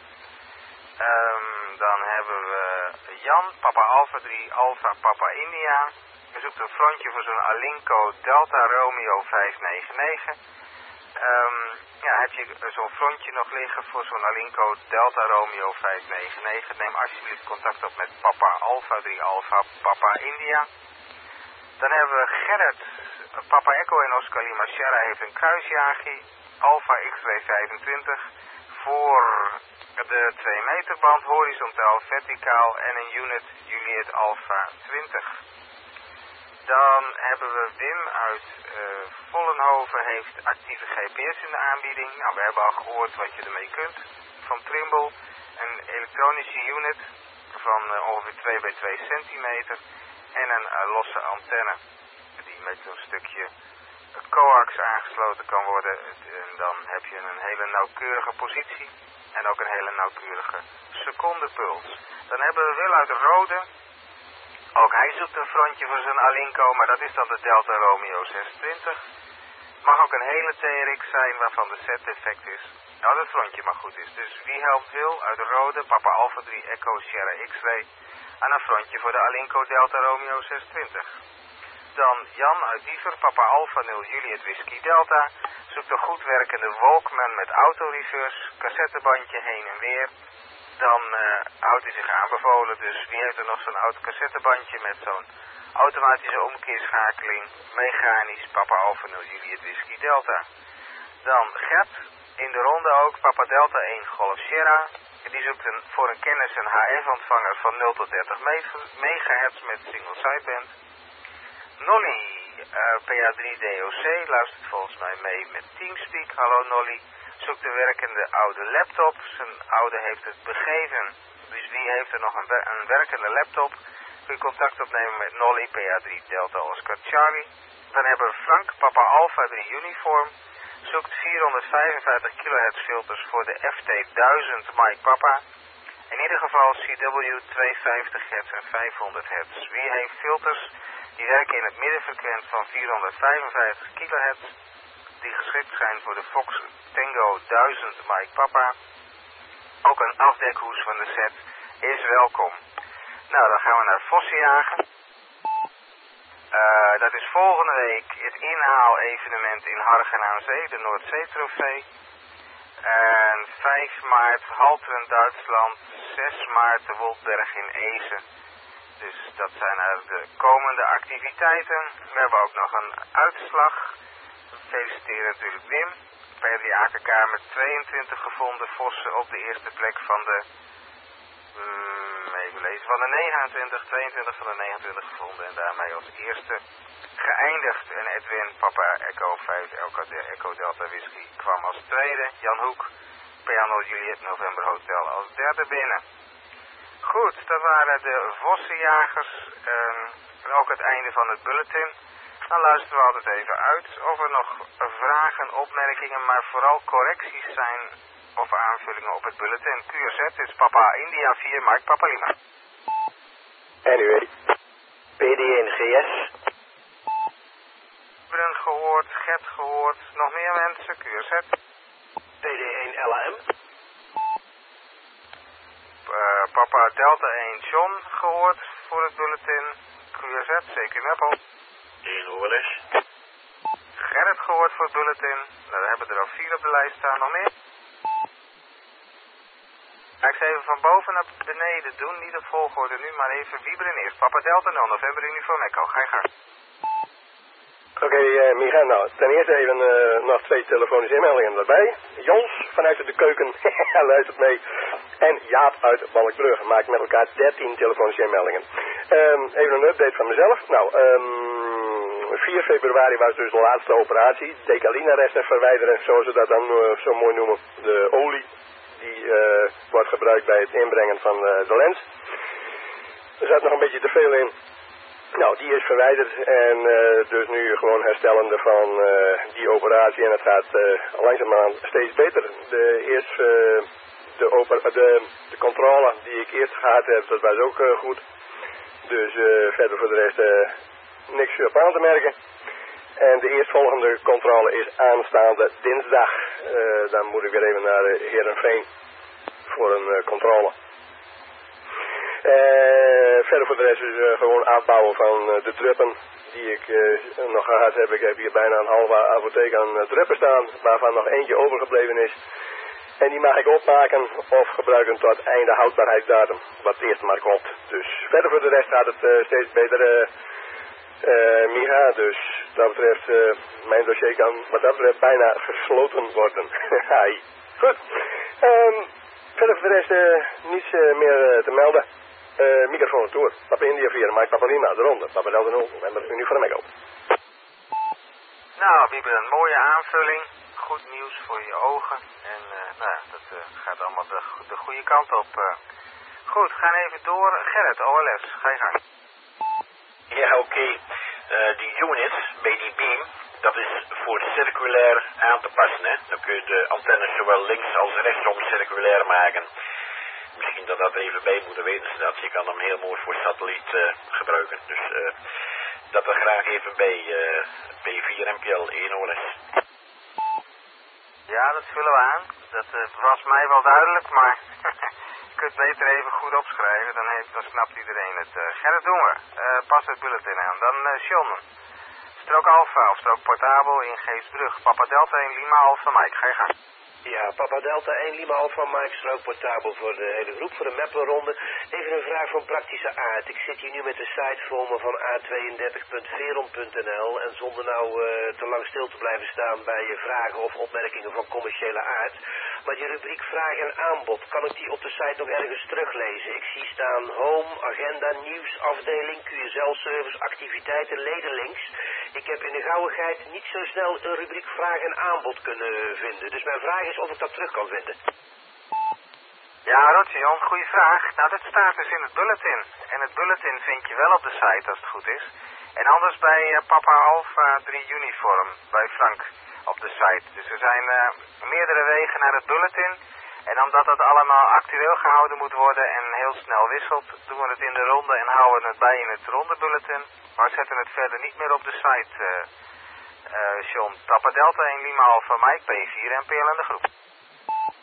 Dan hebben we Jan, Papa Alpha 3, Alpha Papa India. We zoeken een frontje voor zo'n Alinco Delta Romeo 599. Heb je zo'n frontje nog liggen voor zo'n Alinco Delta Romeo 599? Neem alsjeblieft contact op met Papa Alpha 3, Alpha Papa India. Dan hebben we Gerrit, Papa Echo en Oscar Lima Sierra heeft een kruisjagie, Alpha X-ray 25, voor de 2 meter band, horizontaal, verticaal en een unit Juliet Alpha 20. Dan hebben we Wim uit Vollenhoven, heeft actieve GPS in de aanbieding. Nou, we hebben al gehoord wat je ermee kunt. Van Trimble, een elektronische unit van ongeveer 2 bij 2 centimeter. En een losse antenne die met een stukje coax aangesloten kan worden. En dan heb je een hele nauwkeurige positie en ook een hele nauwkeurige secondepuls. Dan hebben we Wil uit Rode. Ook hij zoekt een frontje voor zijn Alinco, maar dat is dan de Delta Romeo 620. Mag ook een hele TRX zijn waarvan de set defect is. Nou, dat frontje maar goed is. Dus wie helpt Wil uit Rode, Papa Alpha 3 Echo Sierra X-ray aan een frontje voor de Alinco Delta Romeo 620. Dan Jan uit Diever, Papa Alpha 0 Juliet Whisky Delta, zoekt een goed werkende Walkman met autoreverse, cassettebandje heen en weer. Dan houdt hij zich aanbevolen, dus wie heeft er nog zo'n oud cassettebandje met zo'n automatische omkeerschakeling, mechanisch, Papa Alpha 0 Juliet Whisky Delta. Dan Gert, in de ronde ook, Papa Delta 1 Golf Sierra. Die zoekt voor een kennis een HF-ontvanger van 0 tot 30 megahertz met single sideband. Nolly, PA3 DOC, luistert volgens mij mee met Teamspeak. Hallo Nolly, zoekt een werkende oude laptop. Zijn oude heeft het begeven. Dus wie heeft er nog een werkende laptop? Kun je contact opnemen met Nolly, PA3 Delta Oscar Charlie. Dan hebben we Frank, Papa Alpha 3 Uniform. Zoekt 455 kHz filters voor de FT1000 Mike Papa. In ieder geval CW 250 Hz en 500 Hz. Wie heeft filters die werken in het middenfrequent van 455 kHz, die geschikt zijn voor de Fox Tango 1000 Mike Papa. Ook een afdekhoes van de set is welkom. Nou, dan gaan we naar Vossenjagen. Dat is volgende week het inhaal-evenement in Hargen aan Zee, de Noordzee-trofee. En 5 maart Halteren, Duitsland. 6 maart de Wolfberg in Ezen. Dus dat zijn de komende activiteiten. We hebben ook nog een uitslag. We feliciteren natuurlijk Wim. Bij de AKK met 22 gevonden vossen op de eerste plek van de... even lezen, van de 29, 22 van de 29 gevonden. En daarmee als eerste geëindigd. En Edwin, Papa Echo 5, Echo Delta Whisky, kwam als tweede. Jan Hoek, Piano Juliet November Hotel als derde binnen. Goed, dat waren de Vossenjagers. Ook het einde van het bulletin. Dan luisteren we altijd even uit of er nog vragen, opmerkingen, maar vooral correcties zijn of aanvullingen op het bulletin. QZ is Papa India 4, Mike Papa Lima. NUE. PD1GS. Brun gehoord, Gert gehoord, nog meer mensen, QZ. PD1LAM. Papa Delta 1 John gehoord voor het bulletin. QZ, CQ Meppel. 1 OLS. Gerrit gehoord voor het bulletin. Nou, we hebben er al 4 op de lijst staan, nog meer. Ik ga even van boven naar beneden doen, niet op volgorde nu, maar even wieberen eerst. Papa Delta 0, November Uniform Echo, ga je gang. Oké, Micha, nou, ten eerste even nog 2 telefonische inmeldingen erbij. Jons vanuit de keuken, luistert mee. En Jaap uit Balkbrug maakt met elkaar 13 telefonische inmeldingen. Even een update van mezelf. Nou, 4 februari was dus de laatste operatie. Decalina-resten verwijderen, zoals ze dat dan zo mooi noemen. De olie die wordt gebruikt bij het inbrengen van de lens. Er zat nog een beetje te veel in. Nou, die is verwijderd en dus nu gewoon herstellende van die operatie en het gaat langzaamaan steeds beter. De controle die ik eerst gehad heb, dat was ook goed. Dus verder voor de rest niks op aan te merken. En de eerstvolgende controle is aanstaande dinsdag. Dan moet ik weer even naar Heerenveen voor een controle. Verder voor de rest is gewoon afbouwen van de druppen die ik nog gehad heb. Ik heb hier bijna een halve apotheek aan druppen staan, waarvan nog eentje overgebleven is. En die mag ik opmaken of gebruiken tot einde houdbaarheidsdatum, wat eerst maar komt. Dus verder voor de rest gaat het steeds beter, Micha. Dus dat betreft, mijn dossier kan wat dat betreft bijna gesloten worden. Goed. Verder voor de rest niets meer te melden. Microfoon toer. Papa India 4, Mike Papa Lima, eronder. Papa Delta 0, November Uniform Echo. Nou, Wieber, een mooie aanvulling. Goed nieuws voor je ogen. En nou, dat gaat allemaal de goede kant op. Goed, gaan even door. Gerrit, OLS, ga je gang. Ja, oké. Die unit bij die beam, dat is voor circulair aan te passen. Hè? Dan kun je de antennes zowel links als rechtsom circulair maken. Misschien dat dat even bij moeten weten, dat je kan hem heel mooi voor satelliet gebruiken. Dus dat er graag even bij P4 MPL 1 OLS. Ja, dat vullen we aan. Dat was mij wel duidelijk, maar je kunt het beter even goed opschrijven. Dan snapt iedereen het. Gerrit, doen we. Pas het bulletin aan. Dan John. Strook Alpha of strook Portabel in Geestbrug. Papa Delta 1 Lima Alpha Mike. Ga je gang. Ja, Papa Delta 1 Lima Alpha Mike, strook portabel voor de hele groep, voor de Meppelronde. Even een vraag van praktische aard. Ik zit hier nu met de site voor me van a32.veron.nl en zonder nou te lang stil te blijven staan bij vragen of opmerkingen van commerciële aard. Maar die rubriek vraag en aanbod, kan ik die op de site nog ergens teruglezen? Ik zie staan home, agenda, nieuws, afdeling, QSL-service, activiteiten, ledenlinks. Ik heb in de gauwigheid niet zo snel een rubriek vraag en aanbod kunnen vinden. Dus mijn vraag is of ik dat terug kan vinden. Ja, Rotion, goede vraag. Nou, dat staat dus in het bulletin. En het bulletin vind je wel op de site als het goed is. En anders bij Papa Alpha 3 Uniform, bij Frank op de site. Dus er zijn meerdere wegen naar het bulletin. En omdat dat allemaal actueel gehouden moet worden en heel snel wisselt, doen we het in de ronde en houden het bij in het ronde bulletin. Maar zetten het verder niet meer op de site, John. Papa Delta 1 Lima Alpha Mike P4 en PL in de groep. Oké,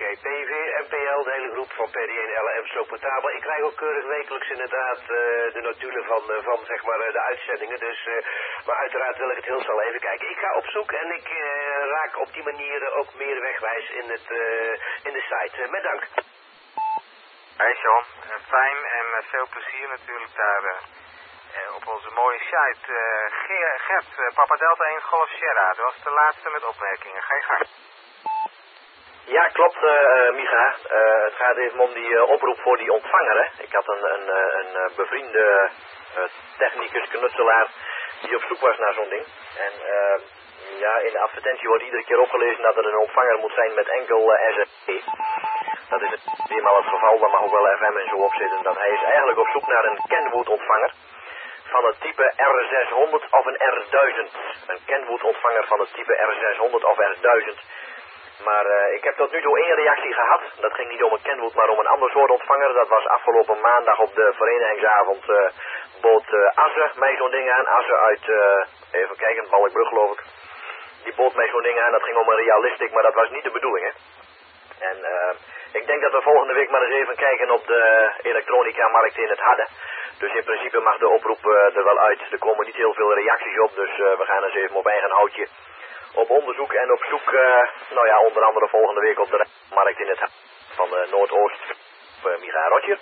Oké, PV, NPL, de hele groep van PD1 LM zo portabel. Ik krijg ook keurig wekelijks inderdaad de notulen van zeg maar de uitzendingen. Dus, maar uiteraard wil ik het heel snel even kijken. Ik ga op zoek en ik raak op die manier ook meer wegwijs in de site. Met dank. Hey John, fijn en veel plezier natuurlijk daar op onze mooie site. Gert, Papa Delta 1 Golf Sierra, dat was de laatste met opmerkingen. Ga je gang. Ja, klopt, Micha. Het gaat even om die oproep voor die ontvanger, hè. Ik had een bevriende technicus, knutselaar, die op zoek was naar zo'n ding. En ja, in de advertentie wordt iedere keer opgelezen dat er een ontvanger moet zijn met enkel SFP. Dat is eenmaal het geval, daar mag ook wel FM en zo op zitten. Dat hij is eigenlijk op zoek naar een Kenwood ontvanger van het type R600 of een R1000. Een Kenwood ontvanger van het type R600 of R1000. Maar ik heb tot nu toe 1 reactie gehad. Dat ging niet om een Kenwood, maar om een ander soort ontvanger. Dat was afgelopen maandag op de verenigingsavond bood Asse mij zo'n ding aan. Asse uit, even kijken, Balkbrug geloof ik. Die bood mij zo'n ding aan. Dat ging om een Realistic, maar dat was niet de bedoeling, hè. En ik denk dat we volgende week maar eens even kijken op de elektronica-markt in het Harde. Dus in principe mag de oproep er wel uit. Er komen niet heel veel reacties op, dus we gaan eens even op eigen houtje op onderzoek en op zoek, nou ja, onder andere volgende week op de markt in het Harde van Noordoost. Micha, Roger?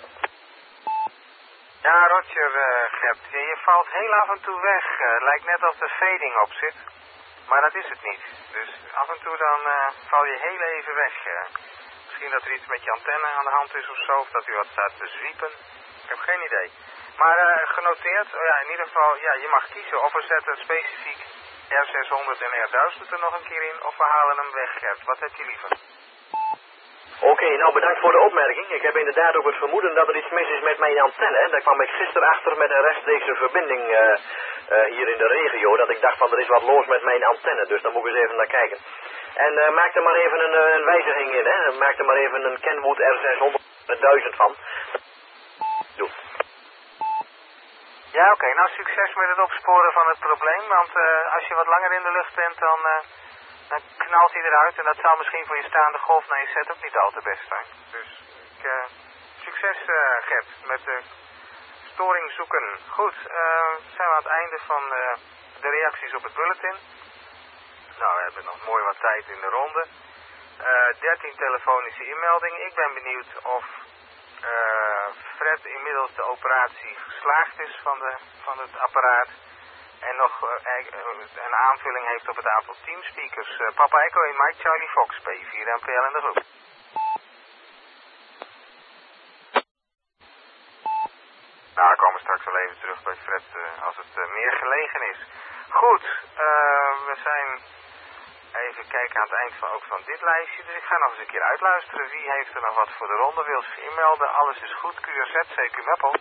Ja, Roger, Gert, je valt heel af en toe weg. Lijkt net alsof er fading op zit. Maar dat is het niet. Dus af en toe dan val je heel even weg. Misschien dat er iets met je antenne aan de hand is of zo. Of dat u wat staat te zwiepen. Ik heb geen idee. Maar genoteerd, oh ja, in ieder geval, ja, je mag kiezen of we zetten specifiek R600 en R1000 er nog een keer in. Of we halen hem weg, Gert. Wat heb je liever? Oké, nou bedankt voor de opmerking. Ik heb inderdaad ook het vermoeden dat er iets mis is met mijn antenne. Daar kwam ik gisteren achter met een rechtstreekse verbinding hier in de regio. Dat ik dacht van er is wat los met mijn antenne. Dus daar moet ik eens even naar kijken. En maak er maar even een wijziging in, hè. Maak er maar even een Kenwood R600 1000 van. Doe. Ja, oké. Nou, succes met het opsporen van het probleem. Want als je wat langer in de lucht bent, dan knalt hij eruit. En dat zou misschien voor je staande golf naar je set ook niet al te best zijn. Dus succes, Gert, met de storing zoeken. Goed, zijn we aan het einde van de reacties op het bulletin. Nou, we hebben nog mooi wat tijd in de ronde. 13 telefonische inmeldingen. Ik ben benieuwd of Fred inmiddels de operatie geslaagd is van het apparaat. En nog een aanvulling heeft op het aantal teamspeakers. Papa Echo en Mike Charlie Fox, P4 en PL in de groep. Nou, we komen straks wel even terug bij Fred als het meer gelegen is. Goed, we zijn even kijken aan het eind van dit lijstje. Dus ik ga nog eens een keer uitluisteren. Wie heeft er nog wat voor de ronde? Wil zich inmelden? Alles is goed. QRZ, CQ Meppel.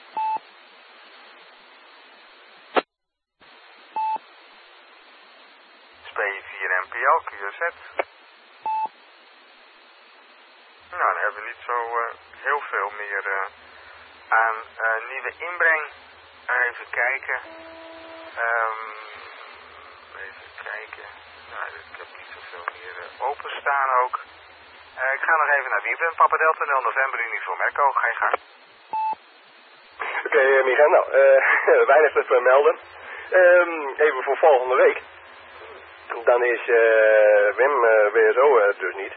P4 NPL, QRZ. Nou, dan hebben we niet zo heel veel meer aan nieuwe inbreng. Even kijken. Even kijken. Nou, ik heb niet zoveel meer openstaan ook. Ik ga nog even naar Wiebren. Papa Delta 0 November Uniform Echo. Ga je gang. Oké, Micha, nou, weinig te vermelden. Even voor volgende week. Dan is Wim WSO dus niet.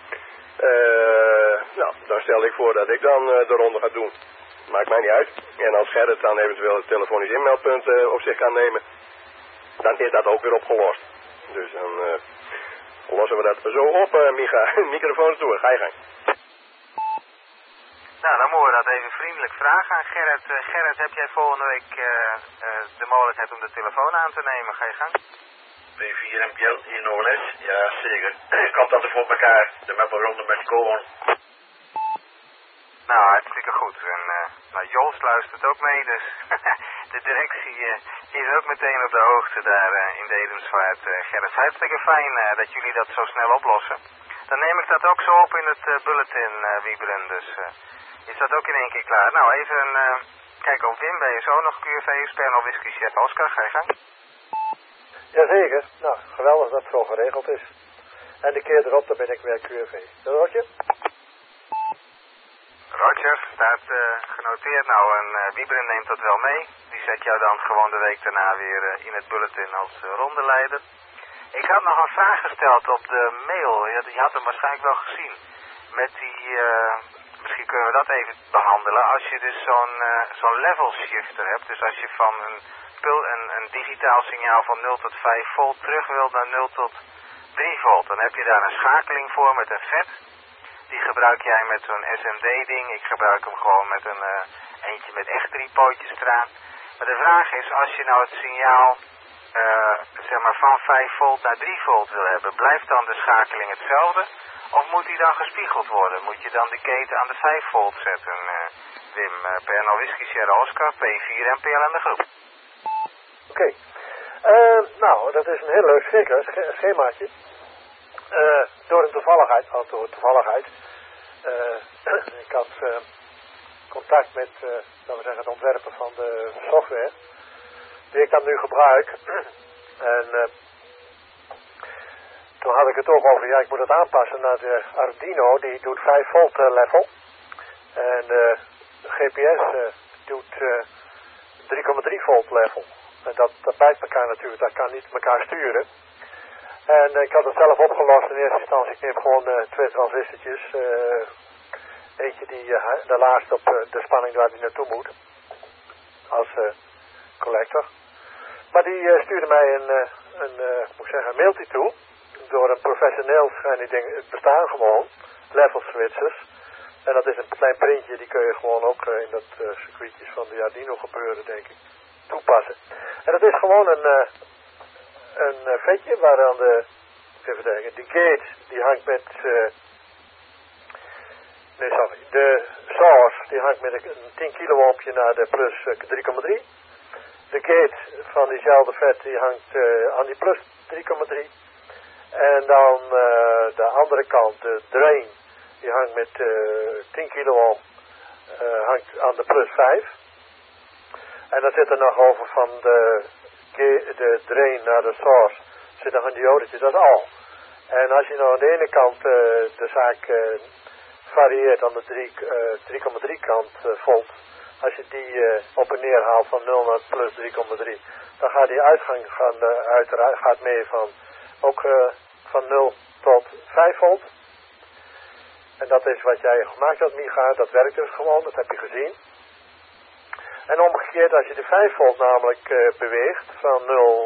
Nou, dan stel ik voor dat ik dan de ronde ga doen. Maakt mij niet uit. En als Gerrit dan eventueel het telefonisch inmeldpunt op zich kan nemen, dan is dat ook weer opgelost. Dus dan lossen we dat zo op, Micha. Microfoons door, ga je gang. Nou, dan moeten we dat even vriendelijk vragen aan Gerrit. Gerrit, heb jij volgende week de mogelijkheid om de telefoon aan te nemen? Ga je gang. P4 NPL in OLS, ja zeker. Ik hoop dat er voor elkaar de mappen ronde met komen. Nou, hartstikke goed. En nou, Jos luistert ook mee, dus de directie is ook meteen op de hoogte daar in de Edemsvaart. Gerrit, hartstikke fijn dat jullie dat zo snel oplossen. Dan neem ik dat ook zo op in het bulletin, Wiebren, dus is dat ook in één keer klaar. Nou, even kijken op Wim, ben je zo nog QV, Spernel, Whisky, Chef, Oscar, ga je gang. Jazeker. Nou, geweldig dat het zo geregeld is. En de keer erop, dan ben ik weer QRV. Roger? Roger, staat genoteerd. Nou, en Wiebren neemt dat wel mee. Die zet jou dan gewoon de week daarna weer in het bulletin als rondeleider. Ik had nog een vraag gesteld op de mail. Je had hem waarschijnlijk wel gezien. Met die, misschien kunnen we dat even behandelen. Als je dus zo'n level shifter hebt. Dus als je van een digitaal signaal van 0 tot 5 volt terug wilt naar 0 tot 3 volt. Dan heb je daar een schakeling voor met een FET. Die gebruik jij met zo'n SMD-ding. Ik gebruik hem gewoon met een eentje met echt 3 pootjes eraan. Maar de vraag is, als je nou het signaal zeg maar van 5 volt naar 3 volt wil hebben, blijft dan de schakeling hetzelfde? Of moet die dan gespiegeld worden? Moet je dan de keten aan de 5 volt zetten? Wim, Pernod Whisky Sierra Oscar, P4 en PL aan de groep. Oké. Nou, dat is een heel leuk schemaatje. Door een toevalligheid, ik had contact met, laten we zeggen, het ontwerper van de software, die ik dan nu gebruik. En toen had ik het ook over, ja, ik moet het aanpassen naar de Arduino, die doet 5 volt level. En de GPS doet 3,3 volt level. En dat bijt elkaar natuurlijk, dat kan niet elkaar sturen. En ik had het zelf opgelost in eerste instantie. Ik neem gewoon 2 transistortjes. Eentje die de laatste op de spanning waar die naartoe moet. Als collector. Maar die stuurde mij een mailtje toe. Door een professioneel zijn die dingen, het bestaan gewoon. Level switches. En dat is een klein printje, die kun je gewoon ook in dat circuitjes van de Arduino gebeuren, denk ik, toepassen. En dat is gewoon een vetje waaraan de gate, die hangt met, de source, die hangt met een 10 kiloohmpje naar de plus 3,3. De gate van diezelfde vet, die hangt aan die plus 3,3. En dan de andere kant, de drain, die hangt met 10 kiloohm, hangt aan de plus 5. En dan zit er nog over van de drain naar de source, zit nog een diodetje, dat is al. En als je nou aan de ene kant de zaak varieert aan de 3,3 kant volt, als je die op en neer haalt van 0 naar plus 3,3, dan gaat die uitgang gaat mee van ook van 0 tot 5 volt. En dat is wat jij gemaakt had, Micha, dat werkt dus gewoon, dat heb je gezien. En omgekeerd, als je de 5 volt namelijk beweegt, van 0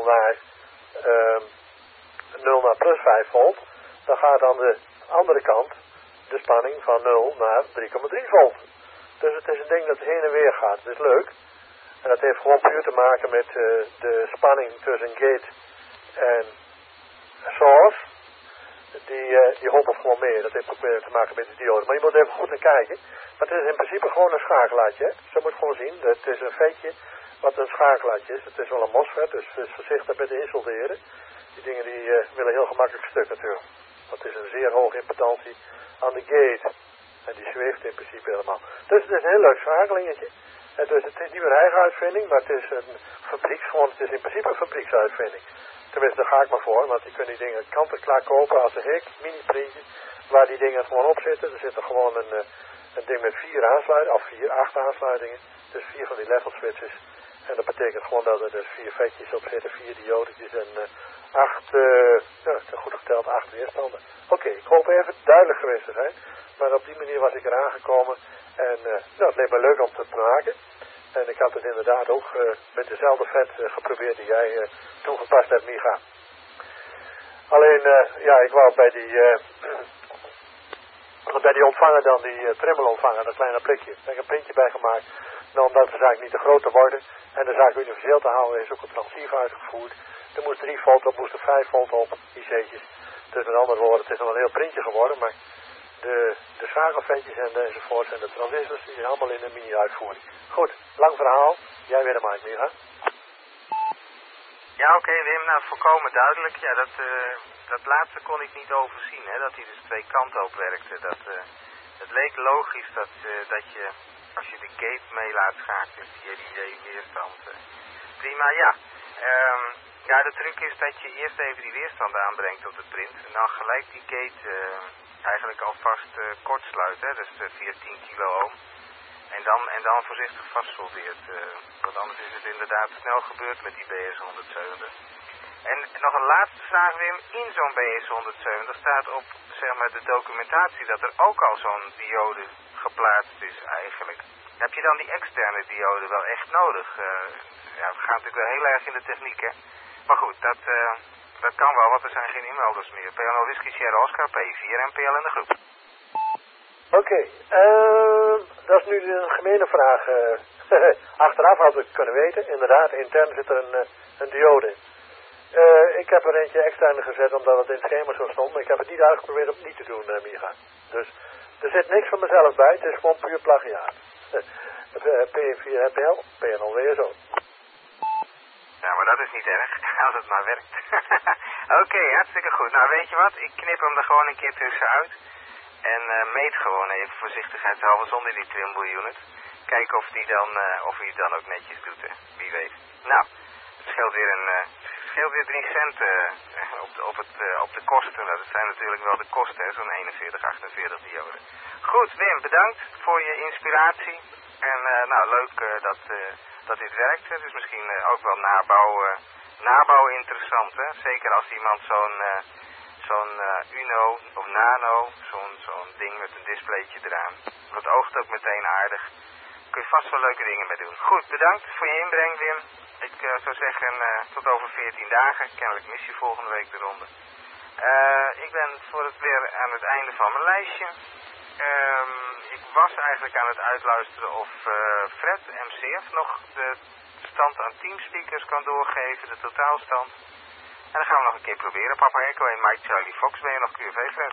naar plus 5 volt, dan gaat aan de andere kant de spanning van 0 naar 3,3 volt. Dus het is een ding dat heen en weer gaat, het is leuk. En dat heeft gewoon puur te maken met de spanning tussen gate en source. Die hobbelt gewoon mee, dat heeft ook weer te maken met de diode. Maar je moet even goed naar kijken. Maar het is in principe gewoon een schakelaartje, hè? Zo moet je gewoon zien. Het is een vetje wat een schakelaartje is. Het is wel een MOSFET, dus wees voorzichtig met de insolderen. Die dingen die willen heel gemakkelijk stuk natuurlijk. Want het is een zeer hoge impedantie aan de gate. En die zweeft in principe helemaal. Dus het is een heel leuk schakelingetje. En dus het is niet mijn eigen uitvinding, maar het is het is in principe een fabrieksuitvinding. Tenminste, daar ga ik maar voor, want je kunt die dingen kant-en-klaar kopen als een hek, mini-printje, waar die dingen gewoon op zitten. Er zit er gewoon een ding met 8 aansluitingen, dus 4 van die level switches. En dat betekent gewoon dat er dus 4 vetjes op zitten, 4 diodetjes en 8, goed geteld, 8 weerstanden. Oké, ik hoop even duidelijk geweest te zijn, maar op die manier was ik eraan gekomen en het leek me leuk om te maken. En ik had het inderdaad ook met dezelfde vet geprobeerd die jij toegepast hebt, Micha. Alleen, ik wou bij die ontvanger dan, die trimmelontvanger, dat kleine blikje, daar heb ik een printje bij gemaakt. Nou, omdat de zaak niet te groot te worden en de zaak universeel te houden, is ook een transceiver uitgevoerd. Er moest 3 volt op, moest er 5 volt op, IC'tjes. Dus met andere woorden, het is nog een heel printje geworden, maar de schakelvetjes enzovoorts en de transistors, die zijn allemaal in een mini-uitvoering. Goed, lang verhaal. Jij weer de maat, Micha. Ja, oké, Wim, nou volkomen duidelijk. Ja, dat laatste kon ik niet overzien, hè, dat hij dus 2 kanten op werkte. Het leek logisch dat je, als je de gate mee laat schakelen, via die weerstand. Prima, ja. Ja, de truc is dat je eerst even die weerstand aanbrengt op de print. En dan gelijk die gate eigenlijk alvast kort sluit, hè. Dus via 10 kilo ohm. En dan voorzichtig vastsoldeert. Want anders is het inderdaad snel gebeurd met die BS 170. En nog een laatste vraag, Wim. In zo'n BS 170 staat op, zeg maar, de documentatie dat er ook al zo'n diode geplaatst is eigenlijk. Heb je dan die externe diode wel echt nodig? Ja, we gaan natuurlijk wel heel erg in de techniek, hè. Maar goed, dat kan wel, want er zijn geen inmelders meer. PL Whisky Sierra Oscar, P4 en PL in de groep. Oké, dat is nu een gemene vraag. Achteraf had ik kunnen weten. Inderdaad, intern zit er een diode in. Ik heb er eentje extern gezet omdat het in het schema zo stond. Maar ik heb het niet uitgeprobeerd om het niet te doen, Micha. Dus er zit niks van mezelf bij. Het is gewoon puur plagiaat. P4 HPL, PNL WSO. Ja, maar dat is niet erg, als het maar werkt. Oké, hartstikke goed. Nou, weet je wat? Ik knip hem er gewoon een keer tussenuit. En meet gewoon even voorzichtigheidshalve zonder die Trimble unit. Kijken of hij het dan ook netjes doet, hè. Wie weet. Nou, het scheelt weer 3 cent op de kosten. Nou, dat zijn natuurlijk wel de kosten, hè, zo'n 4148 diode. Goed, Wim, bedankt voor je inspiratie. En nou, leuk dat dit werkt. Het is misschien ook wel nabouw interessant, hè. Zeker als iemand zo'n Uno of Nano, zo'n ding met een displaytje eraan. Dat oogt ook meteen aardig. Kun je vast wel leuke dingen mee doen. Goed, bedankt voor je inbreng, Wim. Ik zou zeggen tot over 14 dagen. Kennelijk mis je volgende week de ronde. Ik ben voor het weer aan het einde van mijn lijstje. Ik was eigenlijk aan het uitluisteren of Fred MCF nog de stand aan teamspeakers kan doorgeven, de totaalstand. En dan gaan we nog een keer proberen. Papa Echo en Mike Charlie Fox, ben je nog QV, Fred?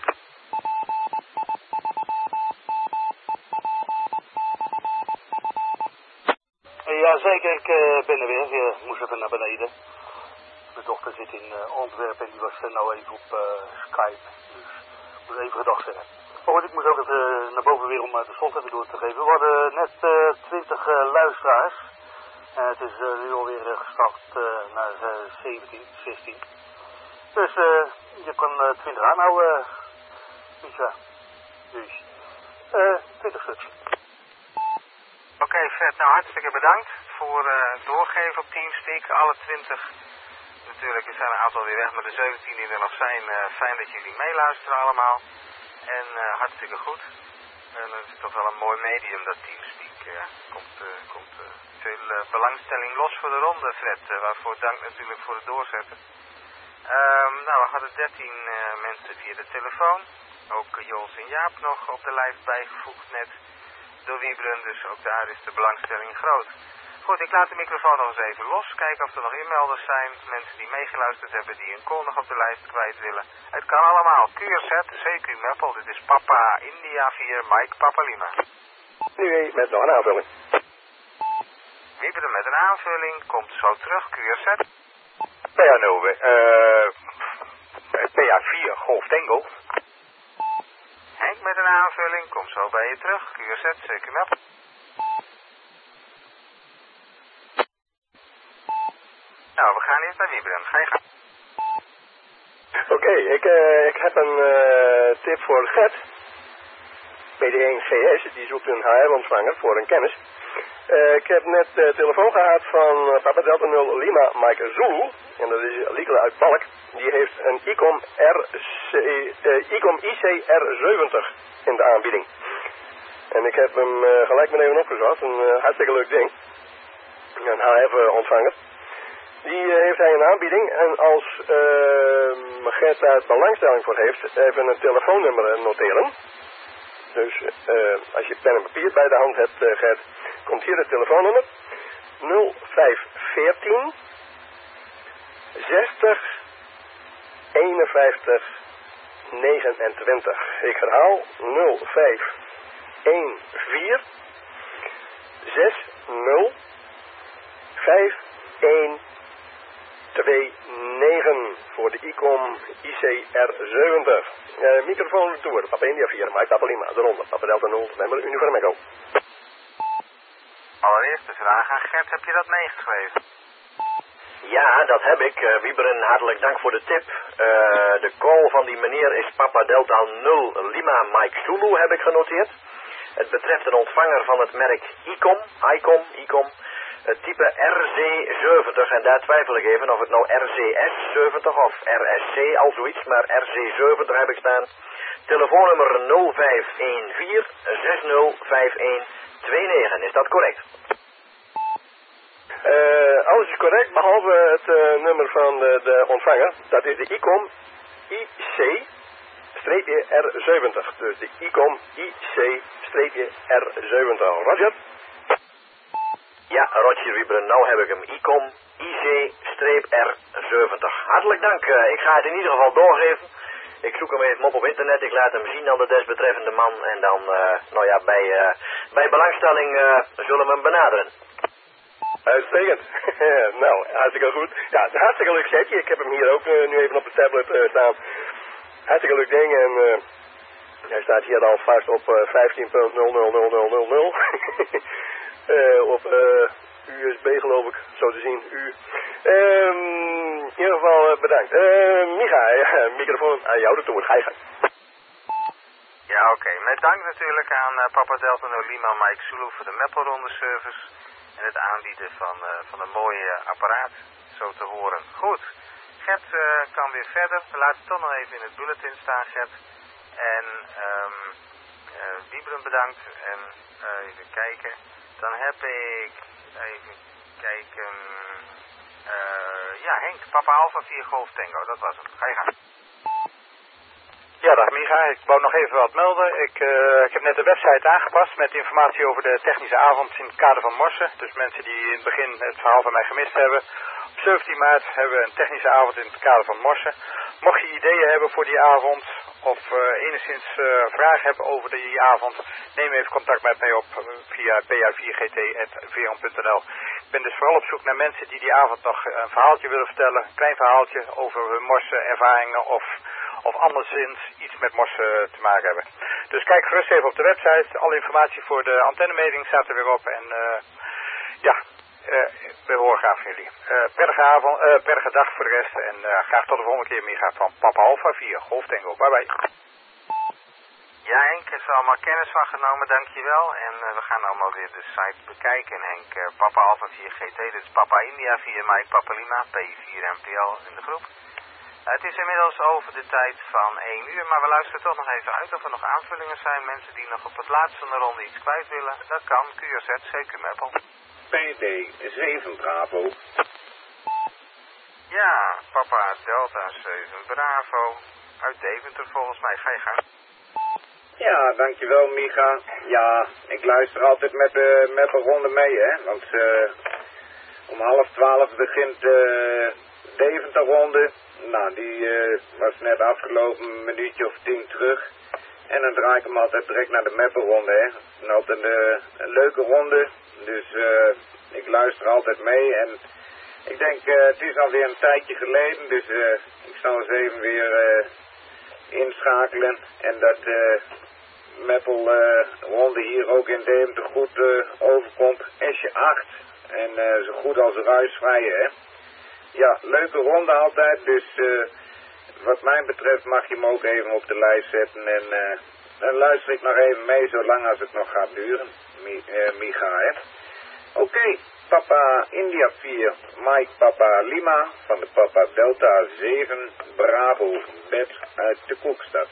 Ja, zeker. Ik ben er weer. Je moest even naar beneden. Mijn dochter zit in Antwerpen en die was nou even op Skype. Dus ik moet even gedag zeggen. Maar goed, ik moet ook even naar boven weer om de slot even door te geven. We hadden net 20 luisteraars. En het is nu alweer gestart naar 17, 16. Dus je kan 20 aanhouden, Micha. Dus 20 stuks. Oké, Fred, nou hartstikke bedankt voor het doorgeven op Teamspeak. Alle 20, natuurlijk, er zijn een aantal weer weg, maar de 17 die er nog zijn, fijn dat jullie meeluisteren allemaal. En hartstikke goed. En het is toch wel een mooi medium, dat Teamspeak. Komt veel belangstelling los voor de ronde, Fred. Waarvoor dank natuurlijk voor het doorzetten. Nou, we hadden 13 mensen via de telefoon. Ook Jols en Jaap nog op de lijst bijgevoegd net. Door Wiebren, dus ook daar is de belangstelling groot. Goed, ik laat de microfoon nog eens even los. Kijken of er nog inmelders zijn. Mensen die meegeluisterd hebben, die een call nog op de lijst kwijt willen. Het kan allemaal. QRZ, CQ Meppel. Dit is Papa India 4, Mike Papa Lima. Nu met nog een aanvulling. Wiebren met een aanvulling. Komt zo terug. QRZ. PA0, PA4, Golf Tango. Henk met een aanvulling. Komt zo bij je terug. QRZ, CQ Meppel. Nou, we gaan eerst naar Wiebren. Ga je gang. Oké, ik heb een tip voor Gert. PD1 GS, die zoekt een HR-ontvanger voor een kennis. Ik heb net telefoon gehad van Papa Delta 0 Lima Mike Zulu. En dat is Liekele uit Balk. Die heeft een ICOM ICR70 in de aanbieding. En ik heb hem gelijk maar even opgezocht. Een hartstikke leuk ding. Een HF-ontvanger. Die heeft hij een aanbieding. En als Gert daar belangstelling voor heeft, even een telefoonnummer noteren. Dus als je pen en papier bij de hand hebt, Gert, komt hier het telefoonnummer. 0514 60 51 29. Ik herhaal 0514 60 5129 voor de ICOM ICR70. Microfoon retour. Papa India 4, Mike Papa Lima, de ronde. Papa Delta 0, member Uniform Echo. Allereerst de vraag aan Gert, heb je dat meegeschreven? Ja, dat heb ik. Wieberen, hartelijk dank voor de tip. De call van die meneer is Papa Delta 0 Lima Mike Zulu, heb ik genoteerd. Het betreft een ontvanger van het merk ICOM. Het type RC70. En daar twijfel ik even of het nou RCS70 of RSC al zoiets. Maar RC70 heb ik staan. Telefoonnummer 0514 605129. Is dat correct? Alles is correct, behalve het nummer van de ontvanger. Dat is de ICOM IC-R70. Dus de ICOM IC-R70. Roger? Ja, Roger Wieberen, nou heb ik hem. ICOM IC-R70. Hartelijk dank. Ik ga het in ieder geval doorgeven. Ik zoek hem even op internet. Ik laat hem zien aan de desbetreffende man. En dan, bij belangstelling zullen we hem benaderen. Uitstekend. Nou, hartstikke goed. Ja, het is een hartstikke leuk setje. Ik heb hem hier ook nu even op de tablet staan. Hartstikke leuk ding en hij staat hier al vast op 15.000000. Op USB geloof ik, zo te zien. In ieder geval bedankt. Micha, microfoon aan jou de toer. Ga je gang. Ja, oké. Met dank natuurlijk aan Papa Delta No Lima Mike Zulu voor de Meppelronde service. En het aanbieden van een mooi apparaat, zo te horen. Goed, Gert kan weer verder. We laten het toch nog even in het bulletin staan, Gert. En Wieberen bedankt. En even kijken. Dan heb ik, even kijken, ja Henk, Papa Alpha 4 Golf Tango, dat was hem. Ga je gang. Ja, dag Micha. Ik wou nog even wat melden. Ik heb net de website aangepast met informatie over de technische avond in het kader van Morsen. Dus mensen die in het begin het verhaal van mij gemist hebben. Op 17 maart hebben we een technische avond in het kader van Morsen. Mocht je ideeën hebben voor die avond of enigszins vragen hebben over die avond, neem even contact met mij op via pa4gt@veron.nl. Ik ben dus vooral op zoek naar mensen die die avond nog een verhaaltje willen vertellen. Een klein verhaaltje over hun Morsen ervaringen of anderszins iets met morsen te maken hebben. Dus kijk gerust even op de website. Alle informatie voor de antennemeting staat er weer op. En we horen graag van jullie. Prettige dag voor de rest. En graag tot de volgende keer, Micha, van Papa Alpha 4 Golf Tango. Bye bye. Ja Henk, er is allemaal kennis van genomen, dankjewel. En we gaan allemaal weer de site bekijken. Henk, Papa Alpha 4 GT, dit is Papa India 4 Mike Papa Lima, P4 MPL in de groep. Het is inmiddels over de tijd van 1 uur, maar we luisteren toch nog even uit of er nog aanvullingen zijn. Mensen die nog op het laatste van de ronde iets kwijt willen, dat kan. QRZ, CQ Meppel. PD 7 Bravo. Ja, Papa Delta 7 Bravo. Uit Deventer volgens mij. Ga je gang. Ja, dankjewel Micha. Ja, ik luister altijd met de ronde mee, hè. Want om 11:30 begint de Deventer-ronde. Nou, die was net afgelopen, een minuutje of 10 terug. En dan draai ik hem altijd direct naar de Meppelronde, hè. En altijd een leuke ronde. Dus ik luister altijd mee. En ik denk, het is alweer een tijdje geleden. Dus ik zal eens even weer inschakelen. En dat Meppelronde hier ook in Deventer goed overkomt. Esje 8. En zo goed als ruisvrij, hè. Ja, leuke ronde altijd, dus wat mij betreft mag je hem ook even op de lijst zetten en dan luister ik nog even mee zolang als het nog gaat duren, Micha, hè. Oké, Papa India 4, Mike Papa Lima van de Papa Delta 7, Bravo, Bert uit de Koekstad.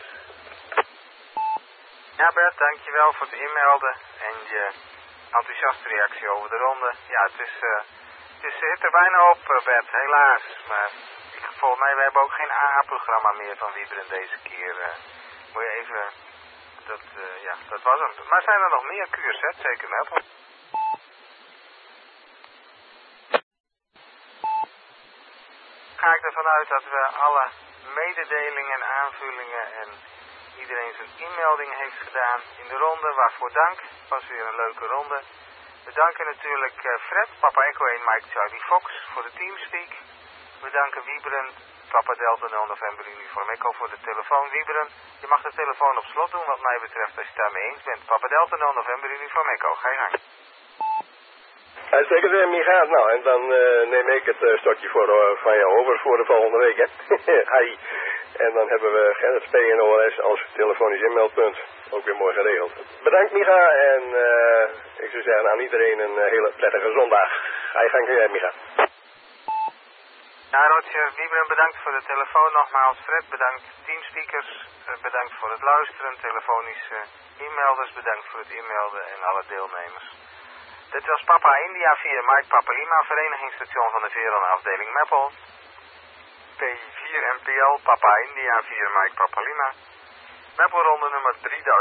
Ja Bert, dankjewel voor het inmelden en je enthousiaste reactie over de ronde. Ja, het zit er bijna op, Bert, helaas. Maar volgens mij, we hebben ook geen AA-programma meer van Wieberen deze keer. Moet je even... Dat was hem. Maar zijn er nog meer QRZ, zeker Meppel? Ga ik ervan uit dat we alle mededelingen en aanvullingen en iedereen zijn inmelding heeft gedaan in de ronde. Waarvoor dank. Het was weer een leuke ronde. We danken natuurlijk Fred, Papa Echo 1, Mike Charlie Fox voor de Teamspeak. We danken Wieberen, Papa Delta 0 November Uniform Echo voor de telefoon. Wieberen, je mag de telefoon op slot doen wat mij betreft als je het daarmee eens bent. Papa Delta 0 November Uniform Echo, ga je gang. Uitstekend, Micha. Nou, en dan neem ik het stokje van jou over voor de volgende week, hè. Hi. En dan hebben we Gerrit P. en OLS als telefonisch inmeldpunt. Ook weer mooi geregeld. Bedankt, Micha. En ik zou zeggen aan iedereen een hele prettige zondag. Ga je gang, Micha. Ja, Roger, Wiebren, bedankt voor de telefoon nogmaals. Fred, bedankt. Teamspeakers, bedankt voor het luisteren. Telefonische e-melders, bedankt voor het e-mailden en alle deelnemers. Dit was Papa India 4 Mike Papa Lima, verenigingsstation van de Veron afdeling Meppel. P4 MPL, Papa India 4 Mike Papa Lima. Meppelronde nummer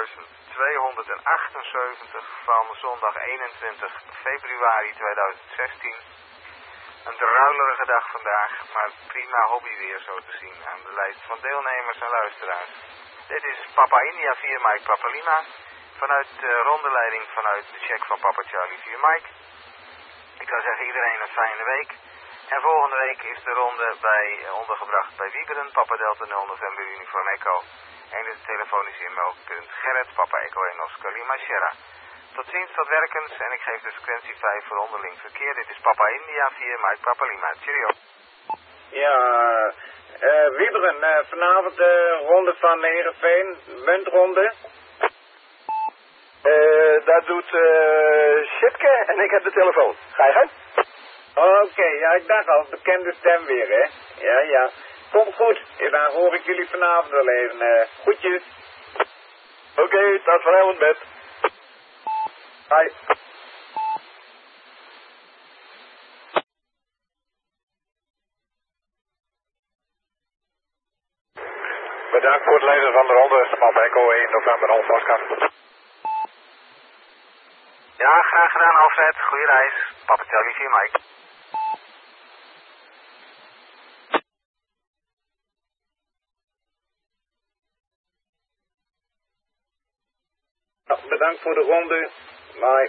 3278 van zondag 21 februari 2016. Een druilerige dag vandaag, maar prima hobbyweer zo te zien aan de lijst van deelnemers en luisteraars. Dit is Papa India 4 Mike Papa Lima, vanuit de rondeleiding vanuit de check van Papa Charlie 4 Mike. Ik zou zeggen iedereen een fijne week. En volgende week is de ronde ondergebracht bij Wieberen, Papa Delta 0 November Uniform Echo. En de telefonische e-mailpunt Gerrit, Papa Echo en Oscar Lima Sierra. Tot ziens, tot werkens en ik geef de frequentie 5 voor onderling verkeer. Dit is Papa India 4 Mike Papa Lima. Cheerio. Ja, Wieberen, vanavond de ronde van Heerenveen, muntronde. Dat doet Sipke en ik heb de telefoon. Ga je gang? Oké, ja, ik dacht al, bekende stem weer, hè. Ja. Komt goed, en dan hoor ik jullie vanavond wel even. Groetjes. Oké, tot vanavond, bed. Bye. Bedankt voor het lezen van de ronde. Papa Echo 1 November Oscar. Ja, graag gedaan Alfred. Goeie reis. Papa Charlie 4 Mike. Bedankt voor de ronde. Bye.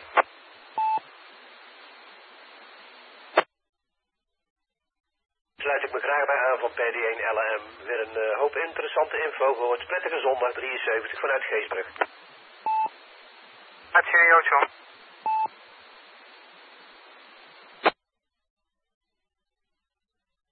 Sluit ik me graag bij aan van PD1 LM. Weer een hoop interessante info gehoord. Prettige zondag 73 vanuit Geesbrug. Cheerio, John.